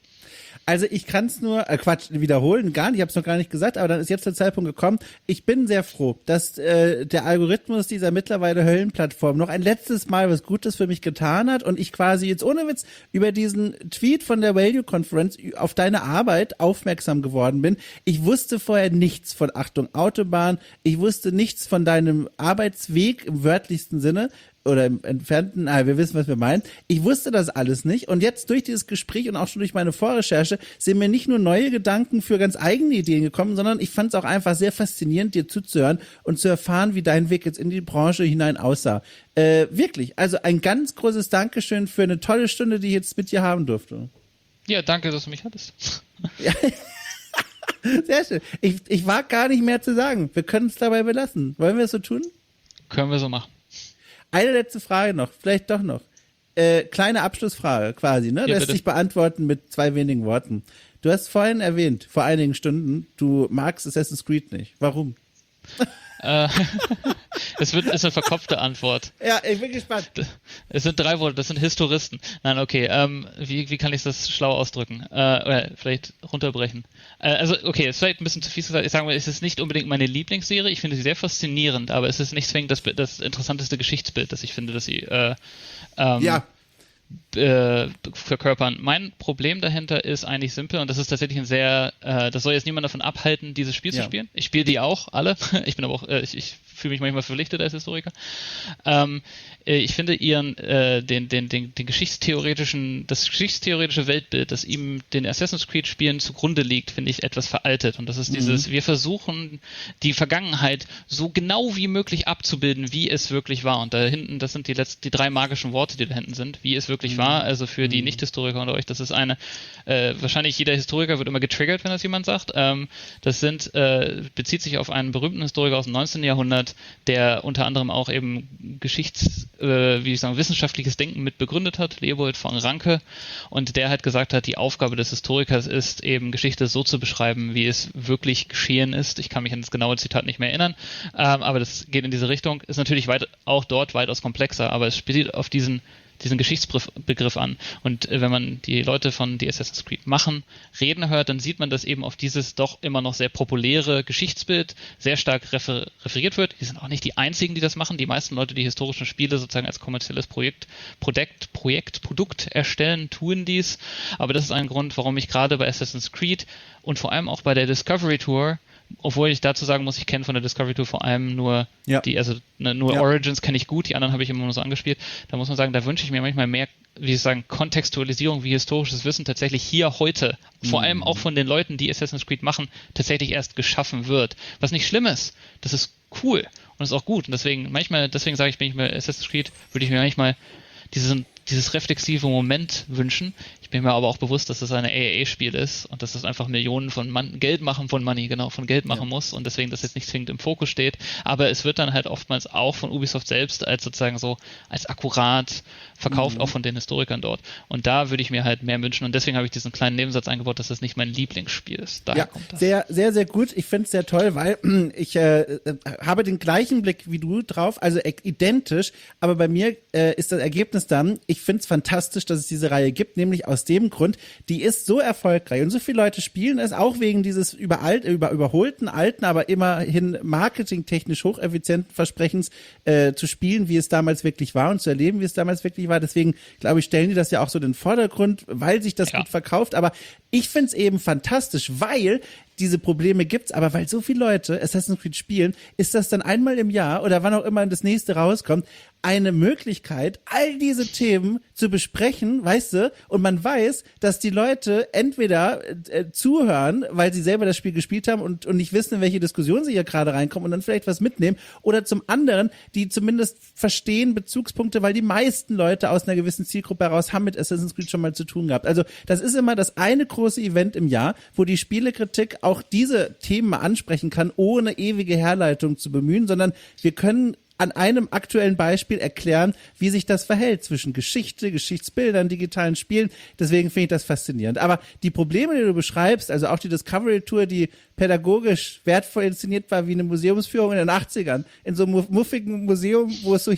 Also ich kann es nur, äh, Quatsch, wiederholen, gar nicht, ich habe es noch gar nicht gesagt, aber dann ist jetzt der Zeitpunkt gekommen. Ich bin sehr froh, dass äh, der Algorithmus dieser mittlerweile Höllenplattform noch ein letztes Mal was Gutes für mich getan hat und ich quasi jetzt ohne Witz über diesen Tweet von der Value Conference auf deine Arbeit aufmerksam geworden bin. Ich wusste vorher nichts von Achtung Autobahn, ich wusste nichts von deinem Arbeitsweg im wörtlichsten Sinne. Oder im entfernten, ah, wir wissen, was wir meinen. Ich wusste das alles nicht und jetzt durch dieses Gespräch und auch schon durch meine Vorrecherche sind mir nicht nur neue Gedanken für ganz eigene Ideen gekommen, sondern ich fand es auch einfach sehr faszinierend, dir zuzuhören und zu erfahren, wie dein Weg jetzt in die Branche hinein aussah. Äh, wirklich, also ein ganz großes Dankeschön für eine tolle Stunde, die ich jetzt mit dir haben durfte. Ja, danke, dass du mich hattest. Ja. Sehr schön. Ich, ich wag gar nicht mehr zu sagen. Wir können es dabei belassen. Wollen wir es so tun? Können wir so machen. Eine letzte Frage noch, vielleicht doch noch. Äh, kleine Abschlussfrage quasi, ne? Ja, Lässt bitte. sich beantworten mit zwei wenigen Worten. Du hast vorhin erwähnt, vor einigen Stunden, du magst Assassin's Creed nicht. Warum? Äh, es wird, ist eine verkopfte Antwort. Ja, ich bin gespannt. Es sind drei Worte, das sind Historisten. Nein, okay, ähm, wie, wie kann ich das schlau ausdrücken? Äh, oder vielleicht runterbrechen. Äh, also, okay, es ist vielleicht ein bisschen zu fies gesagt. Ich sage mal, es ist nicht unbedingt meine Lieblingsserie. Ich finde sie sehr faszinierend, aber es ist nicht zwingend das, das interessanteste Geschichtsbild, das ich finde, dass sie äh, ähm, Ja. äh, verkörpern. Mein Problem dahinter ist eigentlich simpel und das ist tatsächlich ein sehr, äh, das soll jetzt niemand davon abhalten, dieses Spiel Ja. zu spielen. Ich spiele die auch, alle. Ich bin aber auch, äh, ich, ich fühle mich manchmal verpflichtet als Historiker. Ähm, äh, ich finde ihren, äh, den, den, den, den geschichtstheoretischen, das geschichtstheoretische Weltbild, das ihm den Assassin's Creed Spielen zugrunde liegt, finde ich etwas veraltet und das ist dieses, mhm. wir versuchen die Vergangenheit so genau wie möglich abzubilden, wie es wirklich war und da hinten, das sind die letzten, die drei magischen Worte, die da hinten sind, wie es wirklich mhm. war, also für die Nicht-Historiker unter euch, das ist eine, äh, wahrscheinlich jeder Historiker wird immer getriggert, wenn das jemand sagt, ähm, das sind, äh, bezieht sich auf einen berühmten Historiker aus dem neunzehnten Jahrhundert, der unter anderem auch eben Geschichts, äh, wie ich sagen, wissenschaftliches Denken mit begründet hat, Leopold von Ranke, und der halt gesagt hat, die Aufgabe des Historikers ist eben Geschichte so zu beschreiben, wie es wirklich geschehen ist. Ich kann mich an das genaue Zitat nicht mehr erinnern, ähm, aber das geht in diese Richtung, ist natürlich weit, auch dort weitaus komplexer, aber es spielt auf diesen diesen Geschichtsbegriff an. Und äh, wenn man die Leute von die Assassin's Creed machen, reden hört, dann sieht man, dass eben auf dieses doch immer noch sehr populäre Geschichtsbild sehr stark refer- referiert wird. Die sind auch nicht die einzigen, die das machen. Die meisten Leute, die historische Spiele sozusagen als kommerzielles Projekt, Projekt, Projekt, Produkt erstellen, tun dies. Aber das ist ein Grund, warum ich gerade bei Assassin's Creed und vor allem auch bei der Discovery Tour, obwohl ich dazu sagen muss, ich kenne von der Discovery Tour vor allem nur ja. die, also ne, nur ja. Origins kenne ich gut, die anderen habe ich immer nur so angespielt. Da muss man sagen, da wünsche ich mir manchmal mehr, wie ich sagen, Kontextualisierung, wie historisches Wissen tatsächlich hier heute, vor mhm. allem auch von den Leuten, die Assassin's Creed machen, tatsächlich erst geschaffen wird. Was nicht schlimm ist, das ist cool und ist auch gut. Und deswegen, manchmal, deswegen sage ich, bin ich bei Assassin's Creed, würde ich mir manchmal diesen dieses reflexive Moment wünschen. Ich bin mir aber auch bewusst, dass das ein A A A-Spiel ist und dass das einfach Millionen von Man- Geld machen, von Money, genau, von Geld machen ja. muss und deswegen das jetzt nicht zwingend im Fokus steht. Aber es wird dann halt oftmals auch von Ubisoft selbst als sozusagen so, als akkurat verkauft, mhm. auch von den Historikern dort. Und da würde ich mir halt mehr wünschen und deswegen habe ich diesen kleinen Nebensatz eingebaut, dass das nicht mein Lieblingsspiel ist. Daher ja, kommt das. Sehr, sehr, sehr gut. Ich finde es sehr toll, weil ich äh, habe den gleichen Blick wie du drauf, also identisch, aber bei mir äh, ist das Ergebnis dann, ich finde es fantastisch, dass es diese Reihe gibt, nämlich aus dem Grund, die ist so erfolgreich und so viele Leute spielen es, auch wegen dieses überalt, über, überholten, alten, aber immerhin marketingtechnisch hocheffizienten Versprechens äh, zu spielen, wie es damals wirklich war und zu erleben, wie es damals wirklich war. Deswegen, glaube ich, stellen die das ja auch so in den Vordergrund, weil sich das ja. gut verkauft. Aber ich finde es eben fantastisch, weil diese Probleme gibt's, aber weil so viele Leute Assassin's Creed spielen, ist das dann einmal im Jahr oder wann auch immer das nächste rauskommt, eine Möglichkeit, all diese Themen zu besprechen, weißt du, und man weiß, dass die Leute entweder äh, zuhören, weil sie selber das Spiel gespielt haben und, und nicht wissen, in welche Diskussion sie hier gerade reinkommen und dann vielleicht was mitnehmen, oder zum anderen, die zumindest verstehen Bezugspunkte, weil die meisten Leute aus einer gewissen Zielgruppe heraus haben mit Assassin's Creed schon mal zu tun gehabt. Also das ist immer das eine große Event im Jahr, wo die Spielekritik auch diese Themen mal ansprechen kann, ohne ewige Herleitung zu bemühen, sondern wir können an einem aktuellen Beispiel erklären, wie sich das verhält zwischen Geschichte, Geschichtsbildern, digitalen Spielen. Deswegen finde ich das faszinierend. Aber die Probleme, die du beschreibst, also auch die Discovery Tour, die pädagogisch wertvoll inszeniert war wie eine Museumsführung in den achtzigern, in so einem muffigen Museum, wo es so hieß,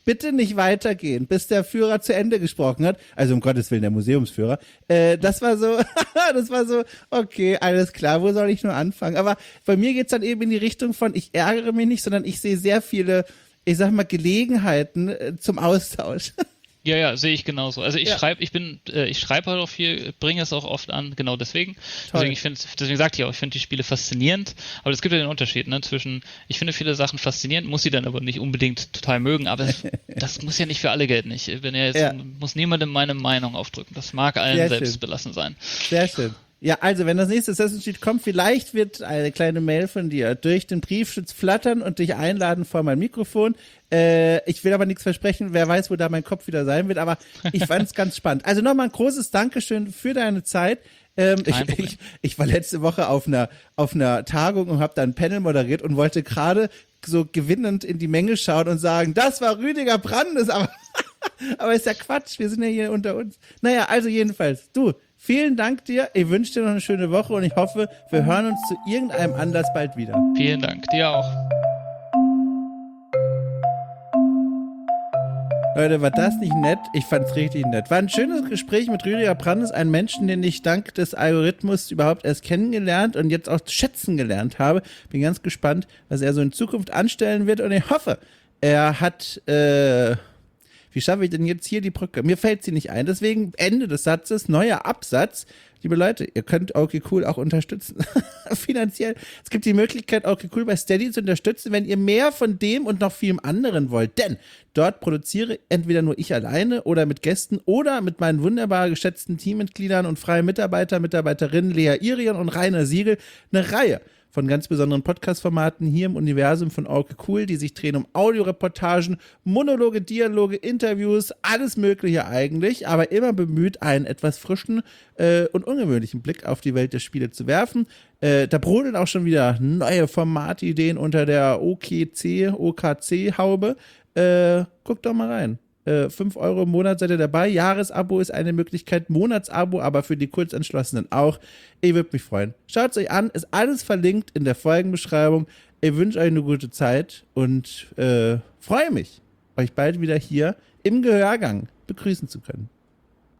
bitte nicht weitergehen, bis der Führer zu Ende gesprochen hat. Also um Gottes Willen, der Museumsführer. Äh, das war so, das war so, okay, alles klar, wo soll ich nur anfangen? Aber bei mir geht's dann eben in die Richtung von, ich ärgere mich nicht, sondern ich sehe sehr viele, ich sag mal, Gelegenheiten äh, zum Austausch. Ja, ja, sehe ich genauso. Also ich Ja. schreibe, ich bin, äh, ich schreibe halt auch viel, bringe es auch oft an, genau deswegen. Toll. Deswegen, ich finde, deswegen sagte ich auch, ich finde die Spiele faszinierend, aber es gibt ja den Unterschied, ne, zwischen, ich finde viele Sachen faszinierend, muss sie dann aber nicht unbedingt total mögen, aber es, das muss ja nicht für alle gelten. Ich bin ja jetzt, Ja. muss niemandem meine Meinung aufdrücken. Das mag allen Sehr selbst schön. belassen sein. Sehr schön. Ja, also wenn das nächste Assassin's Creed kommt, vielleicht wird eine kleine Mail von dir durch den Briefschutz flattern und dich einladen vor mein Mikrofon. Äh, ich will aber nichts versprechen, wer weiß, wo da mein Kopf wieder sein wird, aber ich fand es ganz spannend. Also nochmal ein großes Dankeschön für deine Zeit. Ähm, ich, Kein Problem. ich, ich war letzte Woche auf einer, auf einer Tagung und habe da ein Panel moderiert und wollte gerade so gewinnend in die Menge schauen und sagen, das war Rüdiger Brandes, aber, aber ist ja Quatsch, wir sind ja hier unter uns. Naja, also jedenfalls, du, vielen Dank dir, ich wünsche dir noch eine schöne Woche und ich hoffe, wir hören uns zu irgendeinem Anlass bald wieder. Vielen Dank. Dir auch. Leute, war das nicht nett? Ich fand's richtig nett. War ein schönes Gespräch mit Rüdiger Brandes, einem Menschen, den ich dank des Algorithmus überhaupt erst kennengelernt und jetzt auch schätzen gelernt habe. Bin ganz gespannt, was er so in Zukunft anstellen wird und ich hoffe, er hat, äh, wie schaffe ich denn jetzt hier die Brücke? Mir fällt sie nicht ein, deswegen Ende des Satzes, neuer Absatz. Liebe Leute, ihr könnt okay cool auch unterstützen. Finanziell. Es gibt die Möglichkeit, okay cool bei Steady zu unterstützen, wenn ihr mehr von dem und noch vielem anderen wollt. Denn dort produziere entweder nur ich alleine oder mit Gästen oder mit meinen wunderbar geschätzten Teammitgliedern und freien Mitarbeiter, Mitarbeiterinnen Lea Irion und Rainer Siegel eine Reihe von ganz besonderen Podcast-Formaten hier im Universum von Okay Cool, die sich drehen um Audioreportagen, Monologe, Dialoge, Interviews, alles Mögliche eigentlich, aber immer bemüht, einen etwas frischen äh, und ungewöhnlichen Blick auf die Welt der Spiele zu werfen. Äh, da brodeln auch schon wieder neue Formatideen unter der O K C, O K C-Haube. Äh, guckt doch mal rein. fünf Euro im Monat seid ihr dabei. Jahresabo ist eine Möglichkeit, Monatsabo, aber für die Kurzentschlossenen auch. Ich würde mich freuen. Schaut es euch an, ist alles verlinkt in der Folgenbeschreibung. Ich wünsche euch eine gute Zeit und äh, freue mich, euch bald wieder hier im Gehörgang begrüßen zu können.